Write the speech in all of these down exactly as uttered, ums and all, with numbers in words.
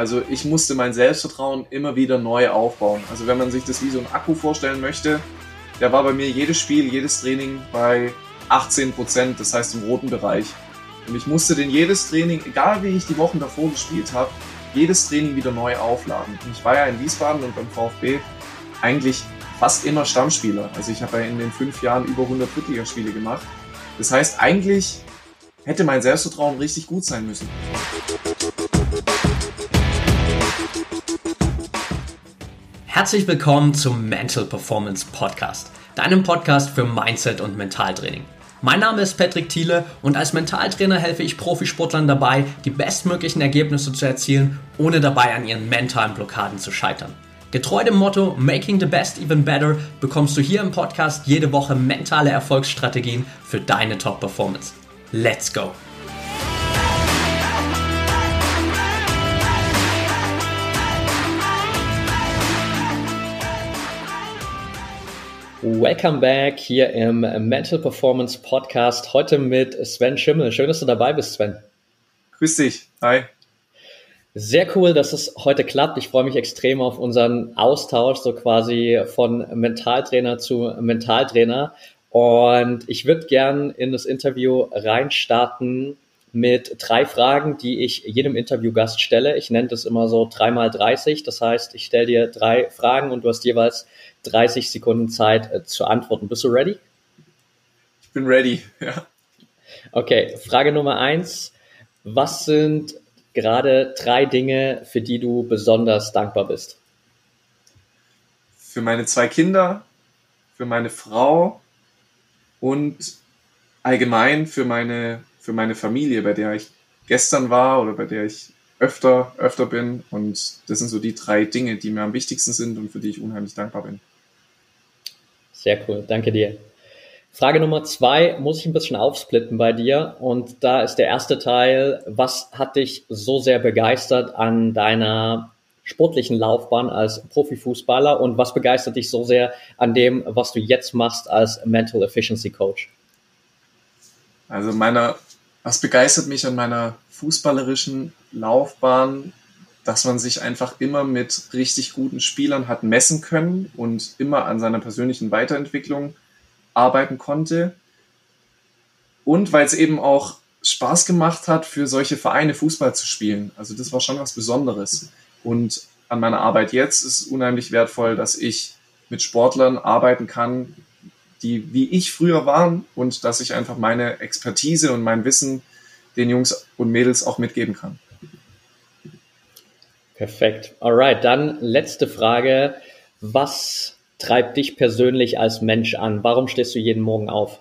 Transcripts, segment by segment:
Also ich musste mein Selbstvertrauen immer wieder neu aufbauen. Also wenn man sich das wie so ein Akku vorstellen möchte, der war bei mir jedes Spiel, jedes Training bei achtzehn Prozent, das heißt im roten Bereich. Und ich musste den jedes Training, egal wie ich die Wochen davor gespielt habe, jedes Training wieder neu aufladen. Und ich war ja in Wiesbaden und beim VfB eigentlich fast immer Stammspieler. Also ich habe ja in den fünf Jahren über hundert Drittligaspiele gemacht. Das heißt, eigentlich hätte mein Selbstvertrauen richtig gut sein müssen. Herzlich willkommen zum Mental Performance Podcast, deinem Podcast für Mindset und Mentaltraining. Mein Name ist Patrick Thiele und als Mentaltrainer helfe ich Profisportlern dabei, die bestmöglichen Ergebnisse zu erzielen, ohne dabei an ihren mentalen Blockaden zu scheitern. Getreu dem Motto Making the Best Even Better bekommst du hier im Podcast jede Woche mentale Erfolgsstrategien für deine Top-Performance. Let's go! Welcome back hier im Mental Performance Podcast. Heute mit Sven Schimmel. Schön, dass du dabei bist, Sven. Grüß dich. Hi. Sehr cool, dass es heute klappt. Ich freue mich extrem auf unseren Austausch, so quasi von Mentaltrainer zu Mentaltrainer. Und ich würde gern in das Interview reinstarten mit drei Fragen, die ich jedem Interviewgast stelle. Ich nenne das immer so drei mal dreißig. Das heißt, ich stelle dir drei Fragen und du hast jeweils dreißig Sekunden Zeit äh, zu antworten. Bist du ready? Ich bin ready, ja. Okay, Frage Nummer eins. Was sind gerade drei Dinge, für die du besonders dankbar bist? Für meine zwei Kinder, für meine Frau und allgemein für meine, für meine Familie, bei der ich gestern war oder bei der ich öfter, öfter bin. Und das sind so die drei Dinge, die mir am wichtigsten sind und für die ich unheimlich dankbar bin. Sehr cool, danke dir. Frage Nummer zwei muss ich ein bisschen aufsplitten bei dir. Und da ist der erste Teil, was hat dich so sehr begeistert an deiner sportlichen Laufbahn als Profifußballer und was begeistert dich so sehr an dem, was du jetzt machst als Mental Efficiency Coach? Also meiner, was begeistert mich an meiner fußballerischen Laufbahn, dass man sich einfach immer mit richtig guten Spielern hat messen können und immer an seiner persönlichen Weiterentwicklung arbeiten konnte. Und weil es eben auch Spaß gemacht hat, für solche Vereine Fußball zu spielen. Also das war schon was Besonderes. Und an meiner Arbeit jetzt ist es unheimlich wertvoll, dass ich mit Sportlern arbeiten kann, die wie ich früher waren und dass ich einfach meine Expertise und mein Wissen den Jungs und Mädels auch mitgeben kann. Perfekt. Alright, dann letzte Frage. Was treibt dich persönlich als Mensch an? Warum stehst du jeden Morgen auf?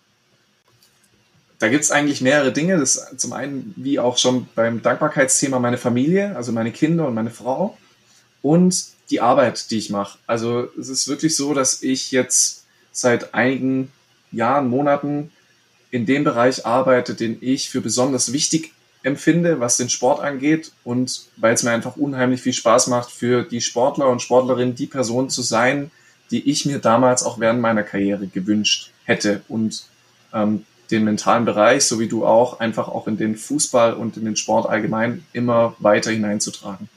Da gibt es eigentlich mehrere Dinge. Das zum einen, wie auch schon beim Dankbarkeitsthema, meine Familie, also meine Kinder und meine Frau und die Arbeit, die ich mache. Also es ist wirklich so, dass ich jetzt seit einigen Jahren, Monaten in dem Bereich arbeite, den ich für besonders wichtig empfinde, was den Sport angeht und weil es mir einfach unheimlich viel Spaß macht, für die Sportler und Sportlerinnen die Person zu sein, die ich mir damals auch während meiner Karriere gewünscht hätte und ähm, den mentalen Bereich, so wie du auch, einfach auch in den Fußball und in den Sport allgemein immer weiter hineinzutragen.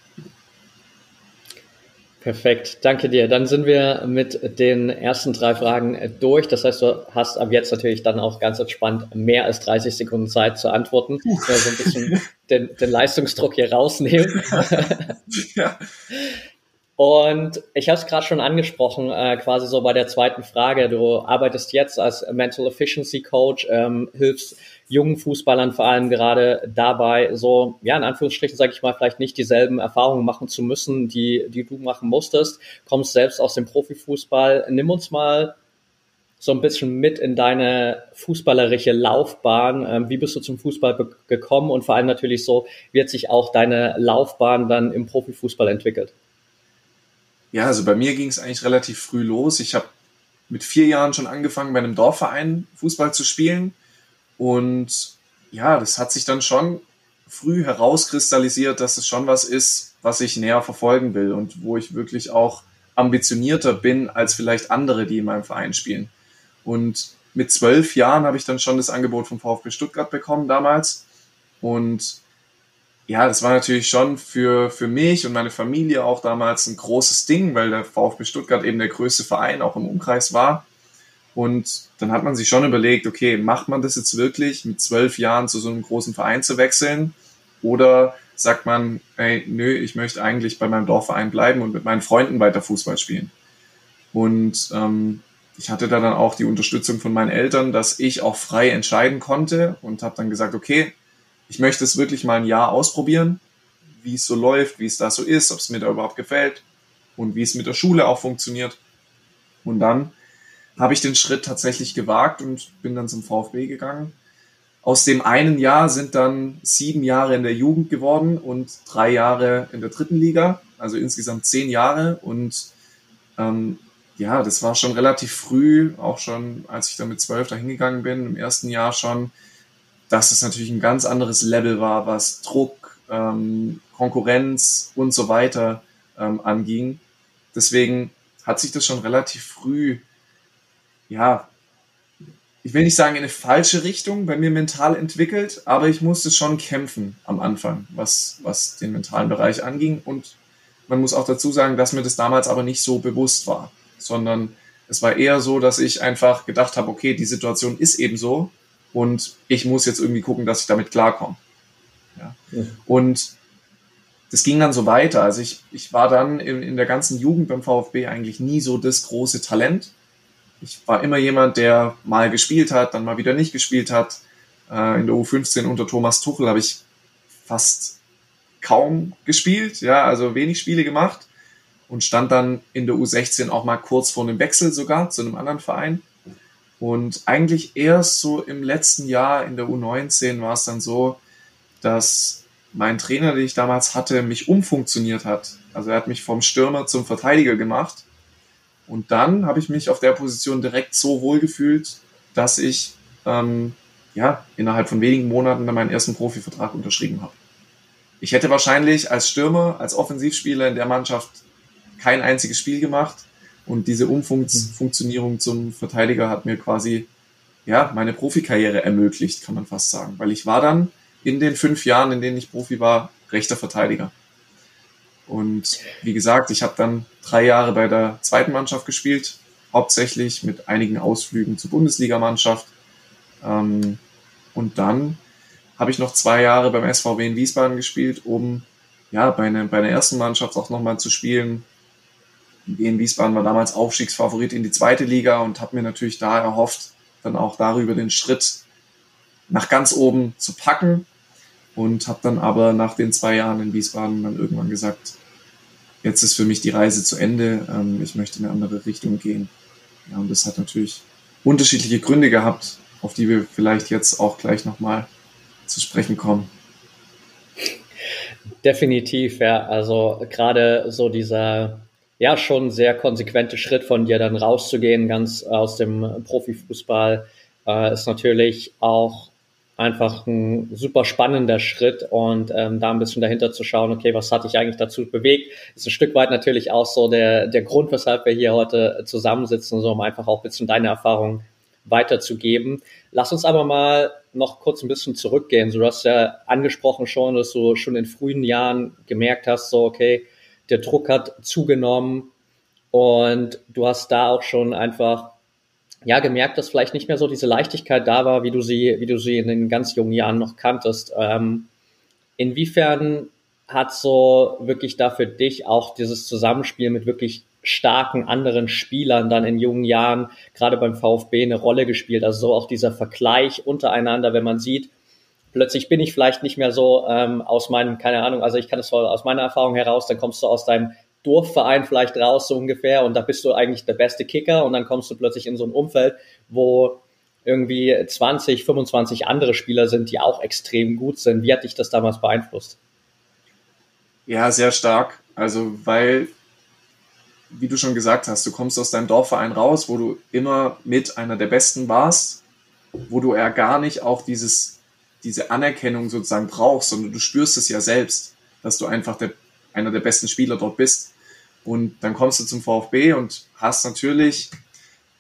Perfekt, danke dir. Dann sind wir mit den ersten drei Fragen durch. Das heißt, du hast ab jetzt natürlich dann auch ganz entspannt mehr als dreißig Sekunden Zeit zu antworten. Ich will so ein bisschen den, den Leistungsdruck hier rausnehmen. Ja. Und ich habe es gerade schon angesprochen, äh, quasi so bei der zweiten Frage. Du arbeitest jetzt als Mental Efficiency Coach, ähm, hilfst jungen Fußballern vor allem gerade dabei, so, ja, in Anführungsstrichen, sage ich mal, vielleicht nicht dieselben Erfahrungen machen zu müssen, die, die du machen musstest. Kommst selbst aus dem Profifußball. Nimm uns mal so ein bisschen mit in deine fußballerische Laufbahn. Ähm, wie bist du zum Fußball be- gekommen und vor allem natürlich so, wie hat sich auch deine Laufbahn dann im Profifußball entwickelt? Ja, also bei mir ging es eigentlich relativ früh los. Ich habe mit vier Jahren schon angefangen, bei einem Dorfverein Fußball zu spielen. Und ja, das hat sich dann schon früh herauskristallisiert, dass es schon was ist, was ich näher verfolgen will und wo ich wirklich auch ambitionierter bin als vielleicht andere, die in meinem Verein spielen. Und mit zwölf Jahren habe ich dann schon das Angebot vom VfB Stuttgart bekommen damals. Und ja, das war natürlich schon für, für mich und meine Familie auch damals ein großes Ding, weil der VfB Stuttgart eben der größte Verein auch im Umkreis war. Und dann hat man sich schon überlegt, okay, macht man das jetzt wirklich, mit zwölf Jahren zu so einem großen Verein zu wechseln? Oder sagt man, ey, nö, ich möchte eigentlich bei meinem Dorfverein bleiben und mit meinen Freunden weiter Fußball spielen? Und ähm, ich hatte da dann auch die Unterstützung von meinen Eltern, dass ich auch frei entscheiden konnte und habe dann gesagt, okay, ich möchte es wirklich mal ein Jahr ausprobieren, wie es so läuft, wie es da so ist, ob es mir da überhaupt gefällt und wie es mit der Schule auch funktioniert. Und dann habe ich den Schritt tatsächlich gewagt und bin dann zum VfB gegangen. Aus dem einen Jahr sind dann sieben Jahre in der Jugend geworden und drei Jahre in der dritten Liga, also insgesamt zehn Jahre. Und ähm, ja, das war schon relativ früh, auch schon als ich dann mit zwölf da hingegangen bin, im ersten Jahr schon, dass es natürlich ein ganz anderes Level war, was Druck, ähm, Konkurrenz und so weiter ähm, anging. Deswegen hat sich das schon relativ früh, ja, ich will nicht sagen in eine falsche Richtung bei mir mental entwickelt, aber ich musste schon kämpfen am Anfang, was, was den mentalen Bereich anging. Und man muss auch dazu sagen, dass mir das damals aber nicht so bewusst war, sondern es war eher so, dass ich einfach gedacht habe, okay, die Situation ist eben so und ich muss jetzt irgendwie gucken, dass ich damit klarkomme. Ja. Ja. Und das ging dann so weiter. Also ich, ich war dann in, in der ganzen Jugend beim VfB eigentlich nie so das große Talent. Ich war immer jemand, der mal gespielt hat, dann mal wieder nicht gespielt hat. In der U fünfzehn unter Thomas Tuchel habe ich fast kaum gespielt, ja, also wenig Spiele gemacht und stand dann in der U sechzehn auch mal kurz vor einem Wechsel sogar zu einem anderen Verein. Und eigentlich erst so im letzten Jahr in der U neunzehn war es dann so, dass mein Trainer, den ich damals hatte, mich umfunktioniert hat. Also er hat mich vom Stürmer zum Verteidiger gemacht. Und dann habe ich mich auf der Position direkt so wohl gefühlt, dass ich ähm, ja, innerhalb von wenigen Monaten dann meinen ersten Profivertrag unterschrieben habe. Ich hätte wahrscheinlich als Stürmer, als Offensivspieler in der Mannschaft kein einziges Spiel gemacht. Und diese Umfunktionierung zum Verteidiger hat mir quasi ja, meine Profikarriere ermöglicht, kann man fast sagen. Weil ich war dann in den fünf Jahren, in denen ich Profi war, rechter Verteidiger. Und wie gesagt, ich habe dann drei Jahre bei der zweiten Mannschaft gespielt, hauptsächlich mit einigen Ausflügen zur Bundesligamannschaft. Ähm, und dann habe ich noch zwei Jahre beim S V W in Wiesbaden gespielt, um ja bei, ne, bei der ersten Mannschaft auch nochmal zu spielen. W in Wiesbaden war damals Aufstiegsfavorit in die zweite Liga und habe mir natürlich da erhofft, dann auch darüber den Schritt nach ganz oben zu packen. Und habe dann aber nach den zwei Jahren in Wiesbaden dann irgendwann gesagt, jetzt ist für mich die Reise zu Ende, ähm, ich möchte in eine andere Richtung gehen. Ja, und das hat natürlich unterschiedliche Gründe gehabt, auf die wir vielleicht jetzt auch gleich nochmal zu sprechen kommen. Definitiv, ja. Also gerade so dieser ja schon sehr konsequente Schritt von dir dann rauszugehen, ganz aus dem Profifußball, äh, ist natürlich auch einfach ein super spannender Schritt und ähm, da ein bisschen dahinter zu schauen, okay, was hat dich eigentlich dazu bewegt, ist ein Stück weit natürlich auch so der der Grund, weshalb wir hier heute zusammensitzen, so um einfach auch ein bisschen deine Erfahrungen weiterzugeben. Lass uns aber mal noch kurz ein bisschen zurückgehen. So, du hast ja angesprochen schon, dass du schon in frühen Jahren gemerkt hast, so okay, der Druck hat zugenommen und du hast da auch schon einfach ja gemerkt, dass vielleicht nicht mehr so diese Leichtigkeit da war, wie du sie, wie du sie in den ganz jungen Jahren noch kanntest. Ähm, inwiefern hat so wirklich da für dich auch dieses Zusammenspiel mit wirklich starken anderen Spielern dann in jungen Jahren, gerade beim VfB, eine Rolle gespielt? Also so auch dieser Vergleich untereinander, wenn man sieht, plötzlich bin ich vielleicht nicht mehr so ähm, aus meinem, keine Ahnung, also ich kann es so aus meiner Erfahrung heraus, dann kommst du aus deinem Dorfverein vielleicht raus, so ungefähr, und da bist du eigentlich der beste Kicker und dann kommst du plötzlich in so ein Umfeld, wo irgendwie zwanzig, fünfundzwanzig andere Spieler sind, die auch extrem gut sind. Wie hat dich das damals beeinflusst? Ja, sehr stark. Also, weil, wie du schon gesagt hast, du kommst aus deinem Dorfverein raus, wo du immer mit einer der Besten warst, wo du ja gar nicht auch dieses, diese Anerkennung sozusagen brauchst, sondern du spürst es ja selbst, dass du einfach der, einer der besten Spieler dort bist. Und dann kommst du zum VfB und hast natürlich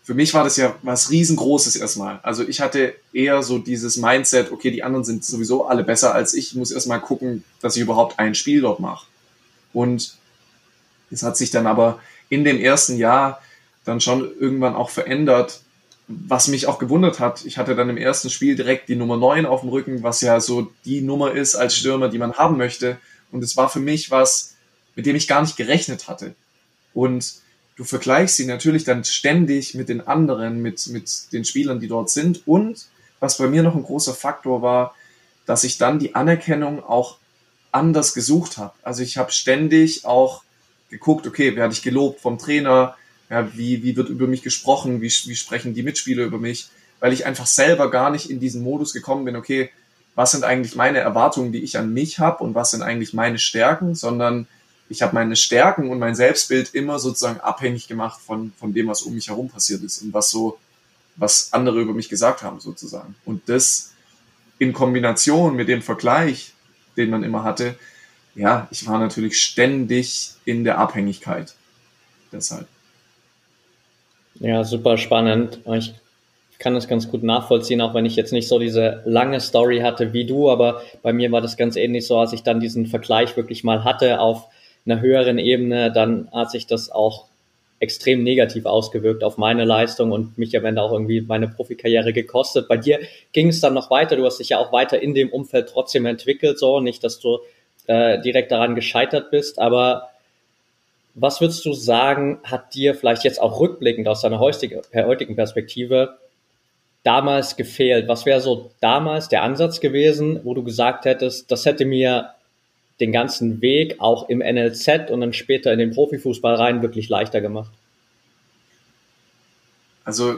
für mich war das ja was Riesengroßes erstmal. Also ich hatte eher so dieses Mindset, okay, die anderen sind sowieso alle besser als ich, ich muss erstmal gucken, dass ich überhaupt ein Spiel dort mache. Und es hat sich dann aber in dem ersten Jahr dann schon irgendwann auch verändert, was mich auch gewundert hat. Ich hatte dann im ersten Spiel direkt die Nummer neun auf dem Rücken, was ja so die Nummer ist als Stürmer, die man haben möchte. Und es war für mich was, mit dem ich gar nicht gerechnet hatte. Und du vergleichst sie natürlich dann ständig mit den anderen, mit, mit den Spielern, die dort sind. Und was bei mir noch ein großer Faktor war, dass ich dann die Anerkennung auch anders gesucht habe. Also ich habe ständig auch geguckt, okay, werde ich gelobt vom Trainer, ja, wie, wie wird über mich gesprochen, wie, wie sprechen die Mitspieler über mich, weil ich einfach selber gar nicht in diesen Modus gekommen bin, okay, was sind eigentlich meine Erwartungen, die ich an mich habe und was sind eigentlich meine Stärken, sondern ich habe meine Stärken und mein Selbstbild immer sozusagen abhängig gemacht von, von dem, was um mich herum passiert ist und was so, was andere über mich gesagt haben sozusagen. Und das in Kombination mit dem Vergleich, den man immer hatte, ja, ich war natürlich ständig in der Abhängigkeit. Deshalb. Ja, super spannend. Ich kann das ganz gut nachvollziehen, auch wenn ich jetzt nicht so diese lange Story hatte wie du, aber bei mir war das ganz ähnlich so, als ich dann diesen Vergleich wirklich mal hatte auf einer höheren Ebene, dann hat sich das auch extrem negativ ausgewirkt auf meine Leistung und mich am Ende auch irgendwie meine Profikarriere gekostet. Bei dir ging es dann noch weiter, du hast dich ja auch weiter in dem Umfeld trotzdem entwickelt, so nicht, dass du äh, direkt daran gescheitert bist, aber was würdest du sagen, hat dir vielleicht jetzt auch rückblickend aus deiner heutigen Perspektive damals gefehlt? Was wäre so damals der Ansatz gewesen, wo du gesagt hättest, das hätte mir den ganzen Weg auch im N L Z und dann später in den Profifußball rein wirklich leichter gemacht? Also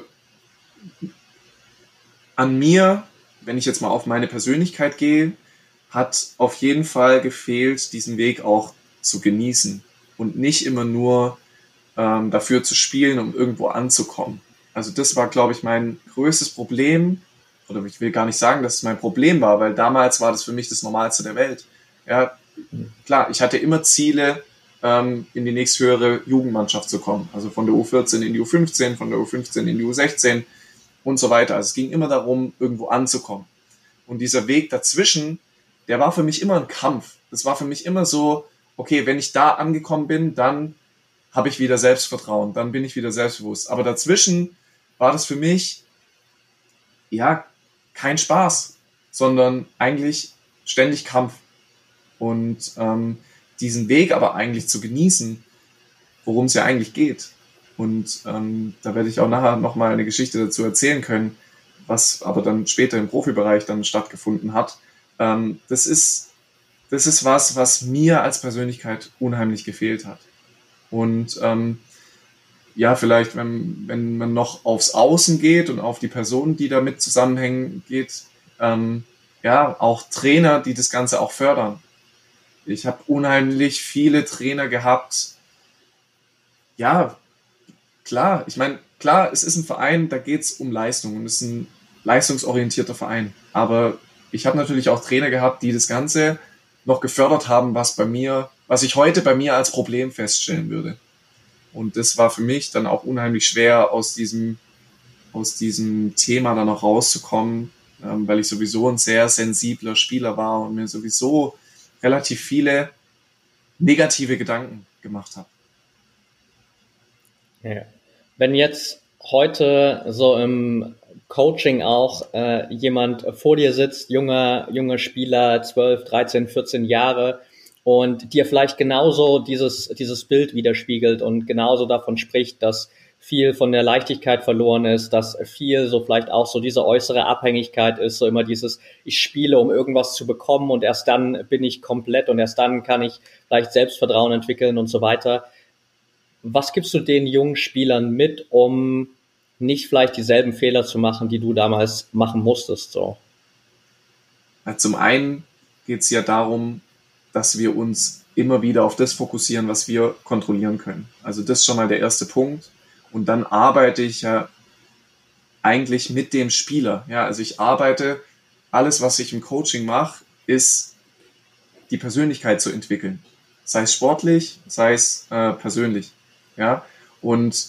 an mir, wenn ich jetzt mal auf meine Persönlichkeit gehe, hat auf jeden Fall gefehlt, diesen Weg auch zu genießen und nicht immer nur ähm, dafür zu spielen, um irgendwo anzukommen. Also das war, glaube ich, mein größtes Problem, oder ich will gar nicht sagen, dass es mein Problem war, weil damals war das für mich das Normalste der Welt. Ja, klar, ich hatte immer Ziele, ähm, in die nächsthöhere Jugendmannschaft zu kommen. Also von der U vierzehn in die U fünfzehn, von der U fünfzehn in die U sechzehn und so weiter. Also es ging immer darum, irgendwo anzukommen. Und dieser Weg dazwischen, der war für mich immer ein Kampf. Das war für mich immer so, okay, wenn ich da angekommen bin, dann habe ich wieder Selbstvertrauen, dann bin ich wieder selbstbewusst. Aber dazwischen war das für mich, ja, kein Spaß, sondern eigentlich ständig Kampf. Und ähm, diesen Weg aber eigentlich zu genießen, worum es ja eigentlich geht. Und ähm, da werde ich auch nachher nochmal eine Geschichte dazu erzählen können, was aber dann später im Profibereich dann stattgefunden hat. Ähm, das ist, das ist was, was mir als Persönlichkeit unheimlich gefehlt hat. Und ähm, ja, vielleicht, wenn, wenn man noch aufs Außen geht und auf die Personen, die damit zusammenhängen, geht, ähm, ja, auch Trainer, die das Ganze auch fördern. Ich habe unheimlich viele Trainer gehabt. Ja, klar, ich meine, klar, es ist ein Verein, da geht es um Leistung und es ist ein leistungsorientierter Verein. Aber ich habe natürlich auch Trainer gehabt, die das Ganze noch gefördert haben, was bei mir, was ich heute bei mir als Problem feststellen würde. Und das war für mich dann auch unheimlich schwer, aus diesem, aus diesem Thema dann noch rauszukommen, ähm, weil ich sowieso ein sehr sensibler Spieler war und mir sowieso relativ viele negative Gedanken gemacht habe. Ja. Wenn jetzt heute so im Coaching auch äh, jemand vor dir sitzt, junger, junger Spieler, zwölf, dreizehn, vierzehn Jahre und dir vielleicht genauso dieses, dieses Bild widerspiegelt und genauso davon spricht, dass viel von der Leichtigkeit verloren ist, dass viel so vielleicht auch so diese äußere Abhängigkeit ist, so immer dieses, ich spiele, um irgendwas zu bekommen und erst dann bin ich komplett und erst dann kann ich vielleicht Selbstvertrauen entwickeln und so weiter. Was gibst du den jungen Spielern mit, um nicht vielleicht dieselben Fehler zu machen, die du damals machen musstest? So? Ja, zum einen geht es ja darum, dass wir uns immer wieder auf das fokussieren, was wir kontrollieren können. Also das ist schon mal der erste Punkt. Und dann arbeite ich ja eigentlich mit dem Spieler. Ja, also ich arbeite, alles, was ich im Coaching mache, ist die Persönlichkeit zu entwickeln. Sei es sportlich, sei es äh, persönlich. Ja, und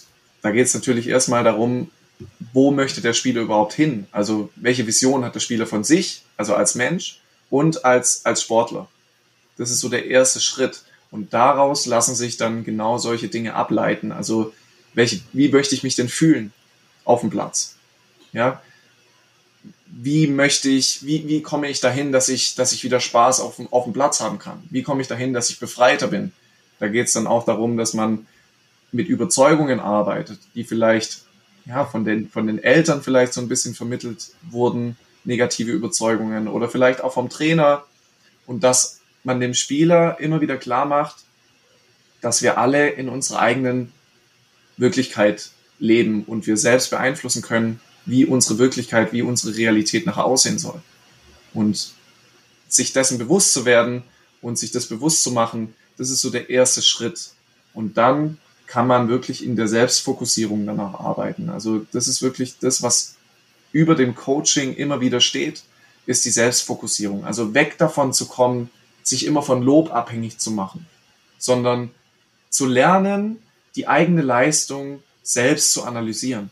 da geht es natürlich erstmal darum, wo möchte der Spieler überhaupt hin? Also welche Vision hat der Spieler von sich, also als Mensch und als, als Sportler? Das ist so der erste Schritt. Und daraus lassen sich dann genau solche Dinge ableiten. Also welche, wie möchte ich mich denn fühlen auf dem Platz? Ja, wie möchte ich, wie, wie komme ich dahin, dass ich, dass ich wieder Spaß auf dem, auf dem Platz haben kann? Wie komme ich dahin, dass ich befreiter bin? Da geht es dann auch darum, dass man mit Überzeugungen arbeitet, die vielleicht ja, von den, von den Eltern vielleicht so ein bisschen vermittelt wurden, negative Überzeugungen oder vielleicht auch vom Trainer, und dass man dem Spieler immer wieder klar macht, dass wir alle in unserer eigenen Wirklichkeit leben und wir selbst beeinflussen können, wie unsere Wirklichkeit, wie unsere Realität nachher aussehen soll. Und sich dessen bewusst zu werden und sich das bewusst zu machen, das ist so der erste Schritt. Und dann kann man wirklich in der Selbstfokussierung danach arbeiten. Also das ist wirklich das, was über dem Coaching immer wieder steht, ist die Selbstfokussierung. Also weg davon zu kommen, sich immer von Lob abhängig zu machen, sondern zu lernen, die eigene Leistung selbst zu analysieren.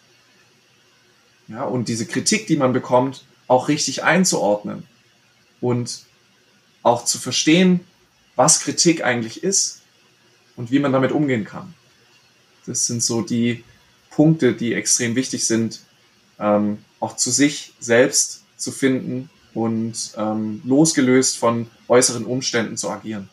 Ja, und diese Kritik, die man bekommt, auch richtig einzuordnen und auch zu verstehen, was Kritik eigentlich ist und wie man damit umgehen kann. Das sind so die Punkte, die extrem wichtig sind, ähm, auch zu sich selbst zu finden und ähm, losgelöst von äußeren Umständen zu agieren.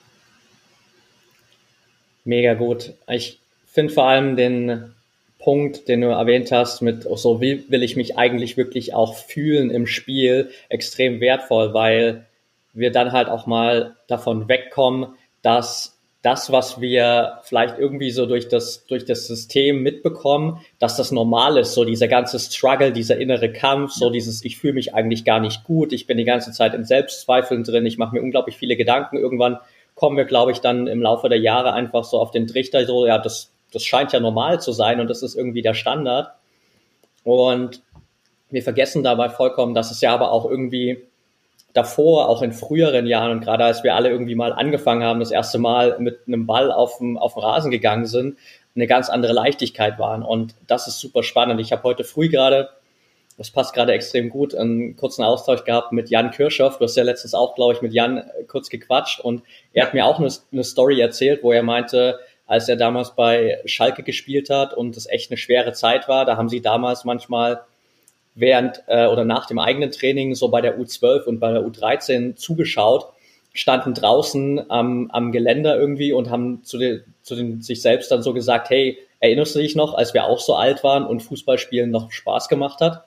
Mega gut. Ich finde vor allem den Punkt, den du erwähnt hast, mit so wie will ich mich eigentlich wirklich auch fühlen im Spiel, extrem wertvoll, weil wir dann halt auch mal davon wegkommen, dass das, was wir vielleicht irgendwie so durch das, durch das System mitbekommen, dass das normal ist, so dieser ganze Struggle, dieser innere Kampf, so dieses, ich fühle mich eigentlich gar nicht gut, ich bin die ganze Zeit in Selbstzweifeln drin, ich mache mir unglaublich viele Gedanken, irgendwann kommen wir, glaube ich, dann im Laufe der Jahre einfach so auf den Trichter, so, ja, das, das scheint ja normal zu sein und das ist irgendwie der Standard. Und wir vergessen dabei vollkommen, dass es ja aber auch irgendwie davor, auch in früheren Jahren und gerade als wir alle irgendwie mal angefangen haben, das erste Mal mit einem Ball auf dem, auf den Rasen gegangen sind, eine ganz andere Leichtigkeit waren. Und das ist super spannend. Ich habe heute früh gerade, das passt gerade extrem gut, einen kurzen Austausch gehabt mit Jan Kirchhoff. Du hast ja letztens auch, glaube ich, mit Jan kurz gequatscht und er hat mir auch eine, eine Story erzählt, wo er meinte, als er damals bei Schalke gespielt hat und es echt eine schwere Zeit war, da haben sie damals manchmal während äh, oder nach dem eigenen Training so bei der U zwölf und bei der U dreizehn zugeschaut, standen draußen am, am Geländer irgendwie und haben zu, den, zu den, sich selbst dann so gesagt, hey, erinnerst du dich noch, als wir auch so alt waren und Fußballspielen noch Spaß gemacht hat?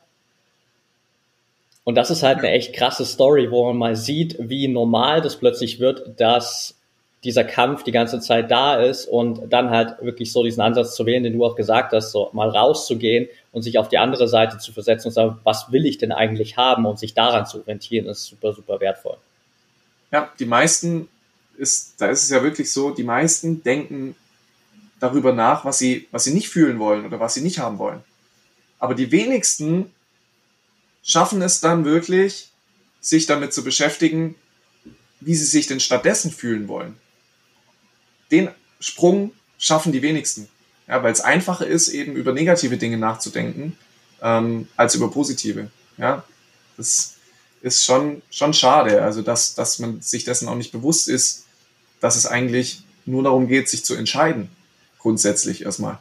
Und das ist halt eine echt krasse Story, wo man mal sieht, wie normal das plötzlich wird, dass dieser Kampf die ganze Zeit da ist und dann halt wirklich so diesen Ansatz zu wählen, den du auch gesagt hast, so mal rauszugehen und sich auf die andere Seite zu versetzen und sagen, was will ich denn eigentlich haben und sich daran zu orientieren, ist super, super wertvoll. Ja, die meisten ist, da ist es ja wirklich so, die meisten denken darüber nach, was sie, was sie nicht fühlen wollen oder was sie nicht haben wollen. Aber die wenigsten schaffen es dann wirklich, sich damit zu beschäftigen, wie sie sich denn stattdessen fühlen wollen. Den Sprung schaffen die wenigsten. Ja, weil es einfacher ist, eben über negative Dinge nachzudenken, ähm, als über positive. Ja, das ist schon, schon schade, also dass, dass man sich dessen auch nicht bewusst ist, dass es eigentlich nur darum geht, sich zu entscheiden, grundsätzlich erstmal.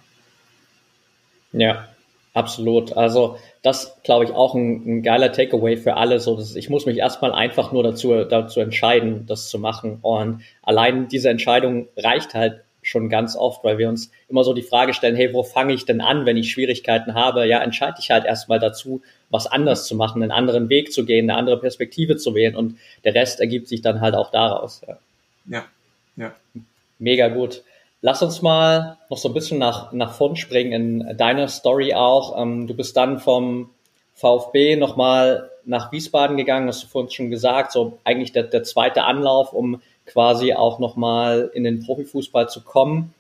Ja, absolut. Also das, glaube ich, auch ein, ein geiler Takeaway für alle. So, dass ich muss mich erstmal einfach nur dazu, dazu entscheiden, das zu machen. Und allein diese Entscheidung reicht halt schon ganz oft, weil wir uns immer so die Frage stellen, hey, wo fange ich denn an, wenn ich Schwierigkeiten habe? Ja, entscheide ich halt erstmal dazu, was anders zu machen, einen anderen Weg zu gehen, eine andere Perspektive zu wählen und der Rest ergibt sich dann halt auch daraus. Ja, ja. ja. Mega gut. Lass uns mal noch so ein bisschen nach, nach vorn springen in deiner Story auch. Ähm, du bist dann vom VfB nochmal nach Wiesbaden gegangen, hast du vorhin schon gesagt, so eigentlich der, der zweite Anlauf, um quasi auch nochmal in den Profifußball zu kommen.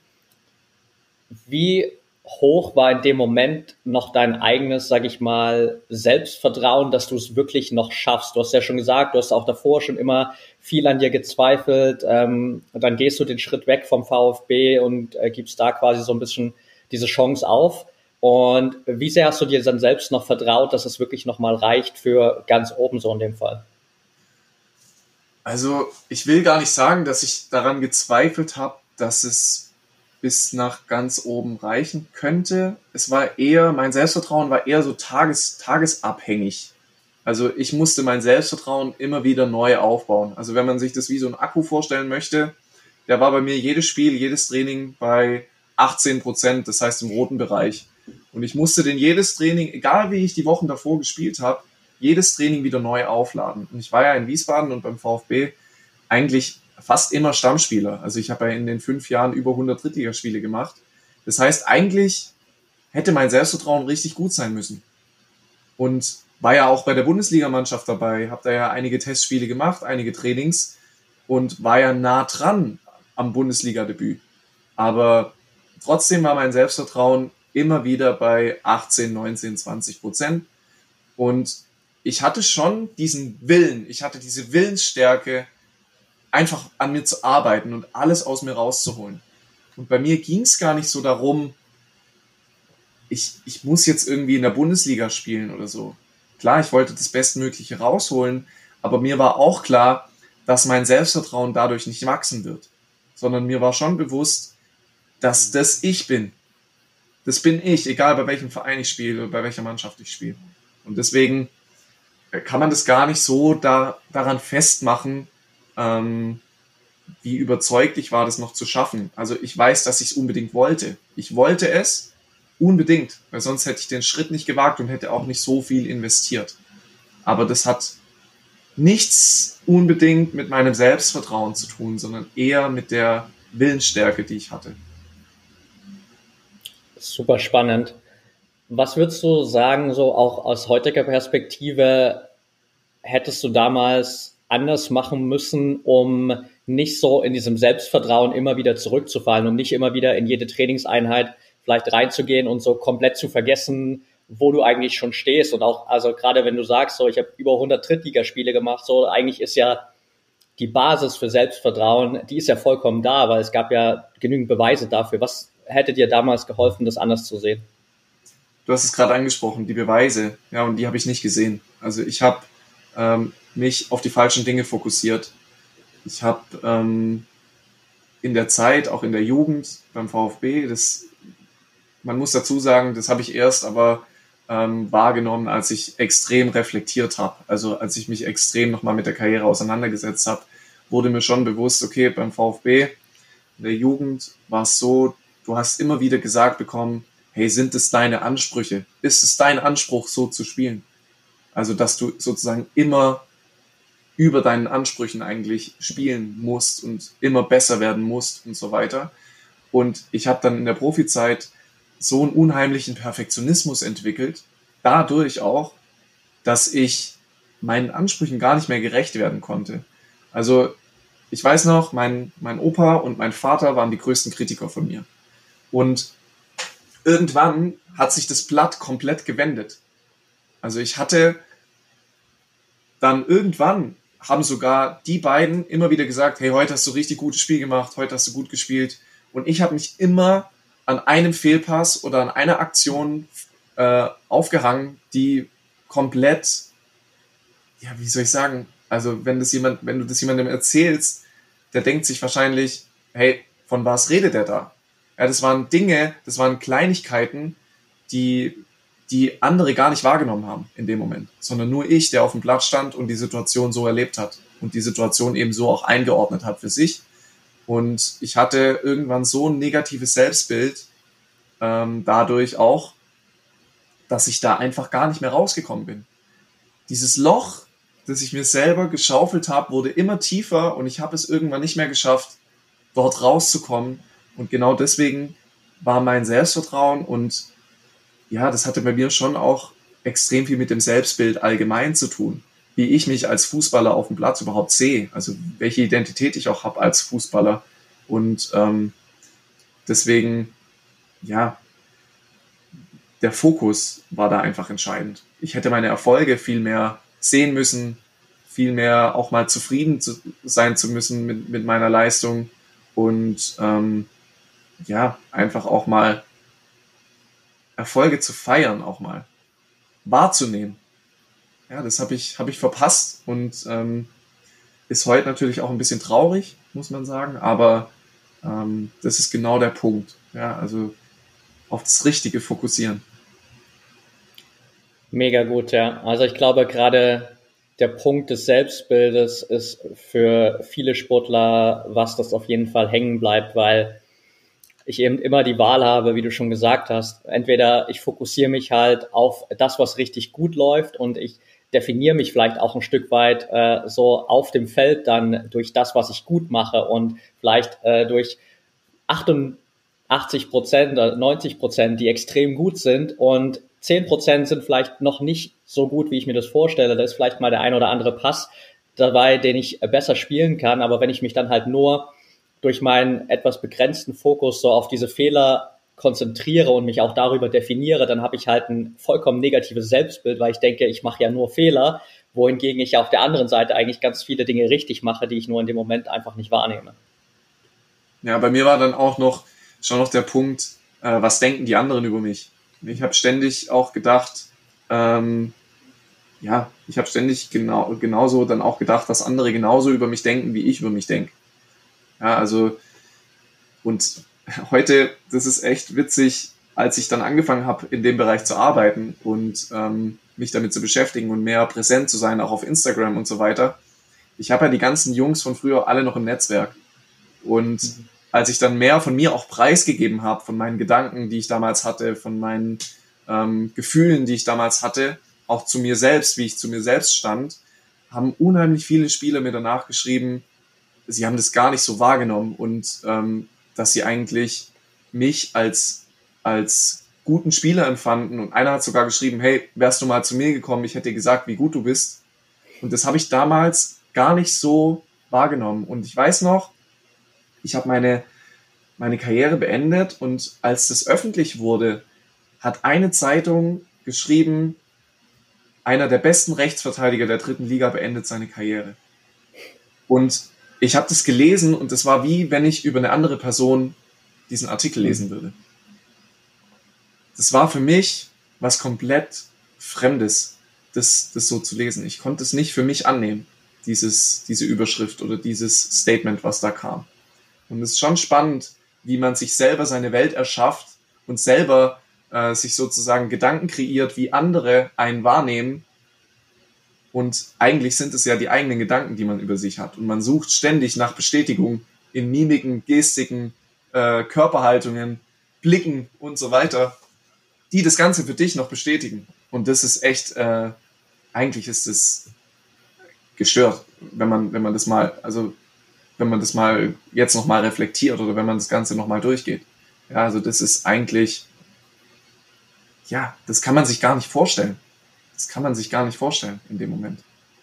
Wie hoch war in dem Moment noch dein eigenes, sag ich mal, Selbstvertrauen, dass du es wirklich noch schaffst? Du hast ja schon gesagt, du hast auch davor schon immer viel an dir gezweifelt. Ähm, dann gehst du den Schritt weg vom VfB und äh, gibst da quasi so ein bisschen diese Chance auf. Und wie sehr hast du dir dann selbst noch vertraut, dass es wirklich nochmal reicht für ganz oben so in dem Fall? Also ich will gar nicht sagen, dass ich daran gezweifelt habe, dass es bis nach ganz oben reichen könnte. Es war eher, mein Selbstvertrauen war eher so tages, tagesabhängig. Also ich musste mein Selbstvertrauen immer wieder neu aufbauen. Also wenn man sich das wie so ein Akku vorstellen möchte, der war bei mir jedes Spiel, jedes Training bei achtzehn Prozent, das heißt im roten Bereich. Und ich musste den jedes Training, egal wie ich die Wochen davor gespielt habe, jedes Training wieder neu aufladen. Und ich war ja in Wiesbaden und beim VfB eigentlich fast immer Stammspieler. Also ich habe ja in den fünf Jahren über hundert Drittligaspiele gemacht. Das heißt, eigentlich hätte mein Selbstvertrauen richtig gut sein müssen. Und war ja auch bei der Bundesligamannschaft dabei, habe da ja einige Testspiele gemacht, einige Trainings und war ja nah dran am Bundesliga-Debüt. Aber trotzdem war mein Selbstvertrauen immer wieder bei achtzehn, neunzehn, zwanzig Prozent. Und ich hatte schon diesen Willen, ich hatte diese Willensstärke, einfach an mir zu arbeiten und alles aus mir rauszuholen. Und bei mir ging es gar nicht so darum, ich, ich muss jetzt irgendwie in der Bundesliga spielen oder so. Klar, ich wollte das Bestmögliche rausholen, aber mir war auch klar, dass mein Selbstvertrauen dadurch nicht wachsen wird. Sondern mir war schon bewusst, dass das ich bin. Das bin ich, egal bei welchem Verein ich spiele oder bei welcher Mannschaft ich spiele. Und deswegen kann man das gar nicht so da, daran festmachen, ähm, wie überzeugt ich war, das noch zu schaffen. Also ich weiß, dass ich es unbedingt wollte. Ich wollte es unbedingt, weil sonst hätte ich den Schritt nicht gewagt und hätte auch nicht so viel investiert. Aber das hat nichts unbedingt mit meinem Selbstvertrauen zu tun, sondern eher mit der Willensstärke, die ich hatte. Super spannend. Was würdest du sagen, so auch aus heutiger Perspektive, hättest du damals anders machen müssen, um nicht so in diesem Selbstvertrauen immer wieder zurückzufallen, um nicht immer wieder in jede Trainingseinheit vielleicht reinzugehen und so komplett zu vergessen, wo du eigentlich schon stehst? Und auch, also gerade wenn du sagst, so ich habe über hundert Drittligaspiele gemacht, so eigentlich ist ja die Basis für Selbstvertrauen, die ist ja vollkommen da, weil es gab ja genügend Beweise dafür. Was hätte dir damals geholfen, das anders zu sehen? Du hast es gerade angesprochen, die Beweise, ja, und die habe ich nicht gesehen. Also ich habe ähm, mich auf die falschen Dinge fokussiert. Ich habe ähm, in der Zeit, auch in der Jugend beim VfB, das, man muss dazu sagen, das habe ich erst aber ähm, wahrgenommen, als ich extrem reflektiert habe. Also als ich mich extrem nochmal mit der Karriere auseinandergesetzt habe, wurde mir schon bewusst, okay, beim VfB in der Jugend war es so, du hast immer wieder gesagt bekommen, hey, sind es deine Ansprüche? Ist es dein Anspruch, so zu spielen? Also, dass du sozusagen immer über deinen Ansprüchen eigentlich spielen musst und immer besser werden musst und so weiter. Und ich habe dann in der Profizeit so einen unheimlichen Perfektionismus entwickelt, dadurch auch, dass ich meinen Ansprüchen gar nicht mehr gerecht werden konnte. Also ich weiß noch, mein, mein Opa und mein Vater waren die größten Kritiker von mir. Und irgendwann hat sich das Blatt komplett gewendet. Also ich hatte dann irgendwann, haben sogar die beiden immer wieder gesagt, hey, heute hast du richtig gutes Spiel gemacht, heute hast du gut gespielt. Und ich habe mich immer an einem Fehlpass oder an einer Aktion äh, aufgehangen, die komplett, ja, wie soll ich sagen, also wenn das jemand, wenn du das jemandem erzählst, der denkt sich wahrscheinlich, hey, von was redet der da? Ja, das waren Dinge, das waren Kleinigkeiten, die, die andere gar nicht wahrgenommen haben in dem Moment, sondern nur ich, der auf dem Platz stand und die Situation so erlebt hat und die Situation eben so auch eingeordnet hat für sich. Und ich hatte irgendwann so ein negatives Selbstbild, ähm, dadurch auch, dass ich da einfach gar nicht mehr rausgekommen bin. Dieses Loch, das ich mir selber geschaufelt habe, wurde immer tiefer und ich habe es irgendwann nicht mehr geschafft, dort rauszukommen. Und genau deswegen war mein Selbstvertrauen und ja, das hatte bei mir schon auch extrem viel mit dem Selbstbild allgemein zu tun. Wie ich mich als Fußballer auf dem Platz überhaupt sehe. Also welche Identität ich auch habe als Fußballer. Und ähm, deswegen, ja, der Fokus war da einfach entscheidend. Ich hätte meine Erfolge viel mehr sehen müssen, viel mehr auch mal zufrieden zu sein zu müssen mit, mit meiner Leistung und ähm, ja, einfach auch mal Erfolge zu feiern auch mal, wahrzunehmen. Ja, das habe ich, hab ich verpasst und ähm, ist heute natürlich auch ein bisschen traurig, muss man sagen, aber ähm, das ist genau der Punkt. Ja, also auf das Richtige fokussieren. Mega gut, ja. Also ich glaube, gerade der Punkt des Selbstbildes ist für viele Sportler, was das auf jeden Fall hängen bleibt, weil ich eben immer die Wahl habe, wie du schon gesagt hast. Entweder ich fokussiere mich halt auf das, was richtig gut läuft und ich definiere mich vielleicht auch ein Stück weit äh, so auf dem Feld dann durch das, was ich gut mache und vielleicht äh, durch achtundachtzig Prozent oder neunzig Prozent, die extrem gut sind und zehn Prozent sind vielleicht noch nicht so gut, wie ich mir das vorstelle. Da ist vielleicht mal der ein oder andere Pass dabei, den ich besser spielen kann. Aber wenn ich mich dann halt nur durch meinen etwas begrenzten Fokus so auf diese Fehler konzentriere und mich auch darüber definiere, dann habe ich halt ein vollkommen negatives Selbstbild, weil ich denke, ich mache ja nur Fehler, wohingegen ich auf der anderen Seite eigentlich ganz viele Dinge richtig mache, die ich nur in dem Moment einfach nicht wahrnehme. Ja, bei mir war dann auch noch schon noch der Punkt, äh, was denken die anderen über mich? Ich habe ständig auch gedacht, ähm, ja, ich habe ständig genau genauso dann auch gedacht, dass andere genauso über mich denken, wie ich über mich denke. Ja, also und heute, das ist echt witzig, als ich dann angefangen habe, in dem Bereich zu arbeiten und ähm, mich damit zu beschäftigen und mehr präsent zu sein, auch auf Instagram und so weiter. Ich habe ja die ganzen Jungs von früher alle noch im Netzwerk. Und als ich dann mehr von mir auch preisgegeben habe, von meinen Gedanken, die ich damals hatte, von meinen ähm, Gefühlen, die ich damals hatte, auch zu mir selbst, wie ich zu mir selbst stand, haben unheimlich viele Spieler mir danach geschrieben, sie haben das gar nicht so wahrgenommen und ähm, dass sie eigentlich mich als, als guten Spieler empfanden. Und einer hat sogar geschrieben, hey, wärst du mal zu mir gekommen, ich hätte dir gesagt, wie gut du bist. Und das habe ich damals gar nicht so wahrgenommen. Und ich weiß noch, ich habe meine, meine Karriere beendet und als das öffentlich wurde, hat eine Zeitung geschrieben, einer der besten Rechtsverteidiger der dritten Liga beendet seine Karriere. Und ich habe das gelesen und es war wie, wenn ich über eine andere Person diesen Artikel lesen würde. Das war für mich was komplett Fremdes, das, das so zu lesen. Ich konnte es nicht für mich annehmen, dieses, diese Überschrift oder dieses Statement, was da kam. Und es ist schon spannend, wie man sich selber seine Welt erschafft und selber äh, sich sozusagen Gedanken kreiert, wie andere einen wahrnehmen. Und eigentlich sind es ja die eigenen Gedanken, die man über sich hat. Und man sucht ständig nach Bestätigung in Mimiken, Gestiken, äh, Körperhaltungen, Blicken und so weiter, die das Ganze für dich noch bestätigen. Und das ist echt, äh, eigentlich ist es gestört, wenn man, wenn man das mal, also wenn man das mal jetzt nochmal reflektiert oder wenn man das Ganze nochmal durchgeht. Ja, also das ist eigentlich, ja, das kann man sich gar nicht vorstellen. Das kann man sich gar nicht vorstellen in dem Moment.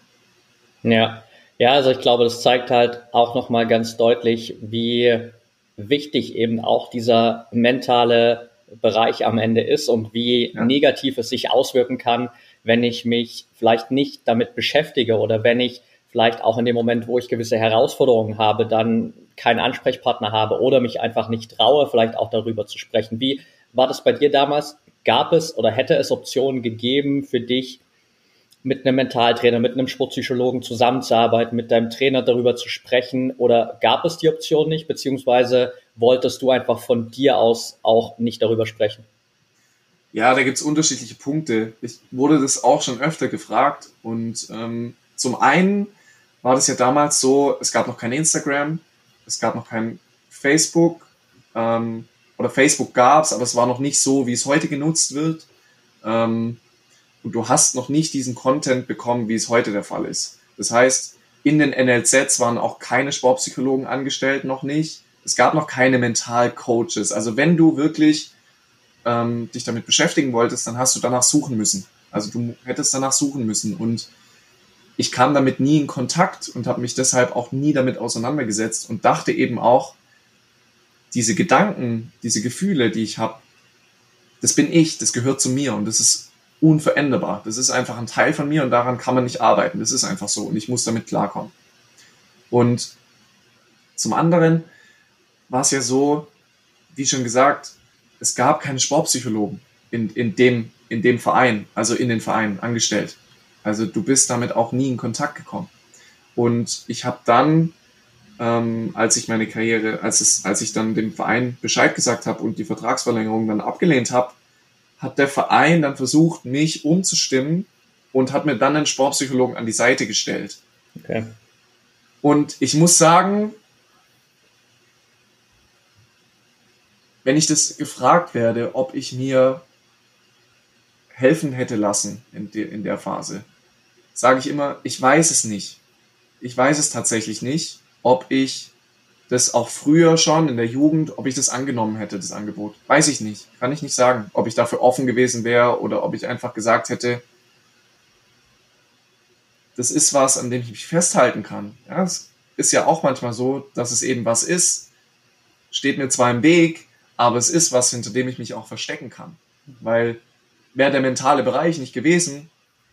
Ja, ja, also ich glaube, das zeigt halt auch nochmal ganz deutlich, wie wichtig eben auch dieser mentale Bereich am Ende ist und wie Ja. negativ es sich auswirken kann, wenn ich mich vielleicht nicht damit beschäftige oder wenn ich vielleicht auch in dem Moment, wo ich gewisse Herausforderungen habe, dann keinen Ansprechpartner habe oder mich einfach nicht traue, vielleicht auch darüber zu sprechen. Wie war das bei dir damals? Gab es oder hätte es Optionen gegeben für dich, mit einem Mentaltrainer, mit einem Sportpsychologen zusammenzuarbeiten, mit deinem Trainer darüber zu sprechen? Oder gab es die Option nicht, beziehungsweise wolltest du einfach von dir aus auch nicht darüber sprechen? Ja, da gibt's unterschiedliche Punkte. Ich wurde das auch schon öfter gefragt. Und ähm, zum einen war das ja damals so, es gab noch kein Instagram, es gab noch kein Facebook, ähm, oder Facebook gab's, aber es war noch nicht so, wie es heute genutzt wird. Ähm, und du hast noch nicht diesen Content bekommen, wie es heute der Fall ist. Das heißt, in den N L Zs waren auch keine Sportpsychologen angestellt, noch nicht. Es gab noch keine Mentalcoaches. Also wenn du wirklich ähm, dich damit beschäftigen wolltest, dann hast du danach suchen müssen. Also du hättest danach suchen müssen. Und ich kam damit nie in Kontakt und habe mich deshalb auch nie damit auseinandergesetzt und dachte eben auch, diese Gedanken, diese Gefühle, die ich habe, das bin ich, das gehört zu mir und das ist unveränderbar. Das ist einfach ein Teil von mir und daran kann man nicht arbeiten. Das ist einfach so und ich muss damit klarkommen. Und zum anderen war es ja so, wie schon gesagt, es gab keine Sportpsychologen. in, in, dem, in dem Verein, also in den Verein angestellt. Also du bist damit auch nie in Kontakt gekommen. Und ich habe dann, ähm, als ich meine Karriere, als, es, als ich dann dem Verein Bescheid gesagt habe und die Vertragsverlängerung dann abgelehnt habe, hat der Verein dann versucht, mich umzustimmen und hat mir dann einen Sportpsychologen an die Seite gestellt. Okay. Und ich muss sagen, wenn ich das gefragt werde, ob ich mir helfen hätte lassen in, de, in der Phase, sage ich immer, ich weiß es nicht. Ich weiß es tatsächlich nicht, ob ich das auch früher schon in der Jugend, ob ich das angenommen hätte, das Angebot. Weiß ich nicht. Kann ich nicht sagen, ob ich dafür offen gewesen wäre oder ob ich einfach gesagt hätte, das ist was, an dem ich mich festhalten kann. Ja, es ist ja auch manchmal so, dass es eben was ist, steht mir zwar im Weg, aber es ist was, hinter dem ich mich auch verstecken kann. Weil wäre der mentale Bereich nicht gewesen,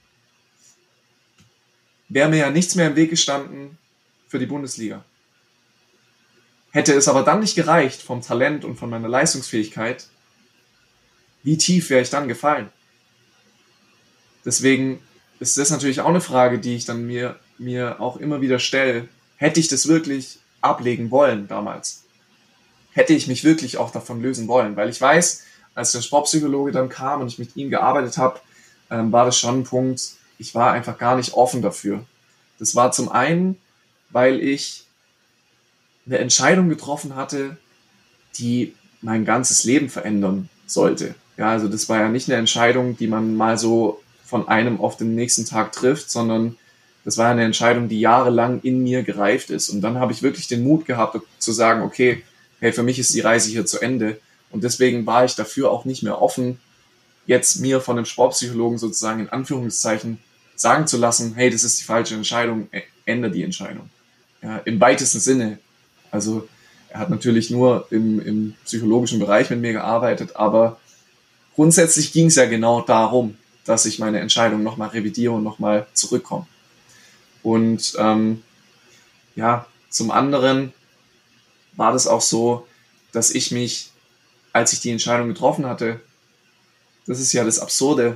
wäre mir ja nichts mehr im Weg gestanden für die Bundesliga. Hätte es aber dann nicht gereicht vom Talent und von meiner Leistungsfähigkeit, wie tief wäre ich dann gefallen? Deswegen ist das natürlich auch eine Frage, die ich dann mir, mir auch immer wieder stelle. Hätte ich das wirklich ablegen wollen damals? Hätte ich mich wirklich auch davon lösen wollen? Weil ich weiß, als der Sportpsychologe dann kam und ich mit ihm gearbeitet habe, ähm, war das schon ein Punkt, ich war einfach gar nicht offen dafür. Das war zum einen, weil ich eine Entscheidung getroffen hatte, die mein ganzes Leben verändern sollte. Ja, also das war ja nicht eine Entscheidung, die man mal so von einem auf den nächsten Tag trifft, sondern das war eine Entscheidung, die jahrelang in mir gereift ist. Und dann habe ich wirklich den Mut gehabt, zu sagen, okay, hey, für mich ist die Reise hier zu Ende. Und deswegen war ich dafür auch nicht mehr offen, jetzt mir von einem Sportpsychologen sozusagen in Anführungszeichen sagen zu lassen, hey, das ist die falsche Entscheidung, ändere die Entscheidung. Ja, im weitesten Sinne. Also er hat natürlich nur im, im psychologischen Bereich mit mir gearbeitet, aber grundsätzlich ging es ja genau darum, dass ich meine Entscheidung nochmal revidiere und nochmal zurückkomme. Und ähm, ja, zum anderen war das auch so, dass ich mich, als ich die Entscheidung getroffen hatte, das ist ja das Absurde,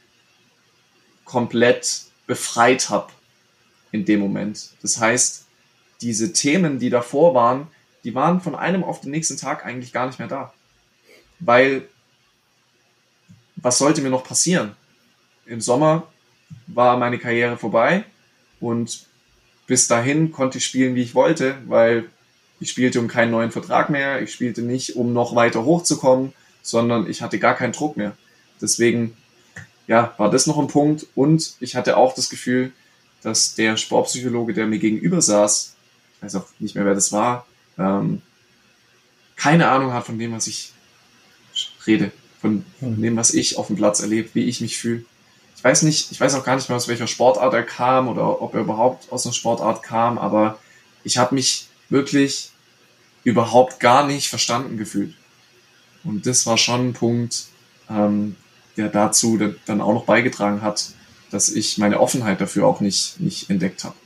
komplett befreit habe in dem Moment. Das heißt, diese Themen, die davor waren, die waren von einem auf den nächsten Tag eigentlich gar nicht mehr da. Weil, was sollte mir noch passieren? Im Sommer war meine Karriere vorbei und bis dahin konnte ich spielen, wie ich wollte, weil ich spielte um keinen neuen Vertrag mehr, ich spielte nicht, um noch weiter hochzukommen, sondern ich hatte gar keinen Druck mehr. Deswegen, ja, war das noch ein Punkt und ich hatte auch das Gefühl, dass der Sportpsychologe, der mir gegenüber saß, ich weiß auch nicht mehr, wer das war, ähm, keine Ahnung hat von dem, was ich rede, von dem, was ich auf dem Platz erlebe, wie ich mich fühle. Ich weiß nicht, ich weiß auch gar nicht mehr, aus welcher Sportart er kam oder ob er überhaupt aus einer Sportart kam, aber ich habe mich wirklich überhaupt gar nicht verstanden gefühlt. Und das war schon ein Punkt, ähm, der dazu dann auch noch beigetragen hat, dass ich meine Offenheit dafür auch nicht, nicht entdeckt habe.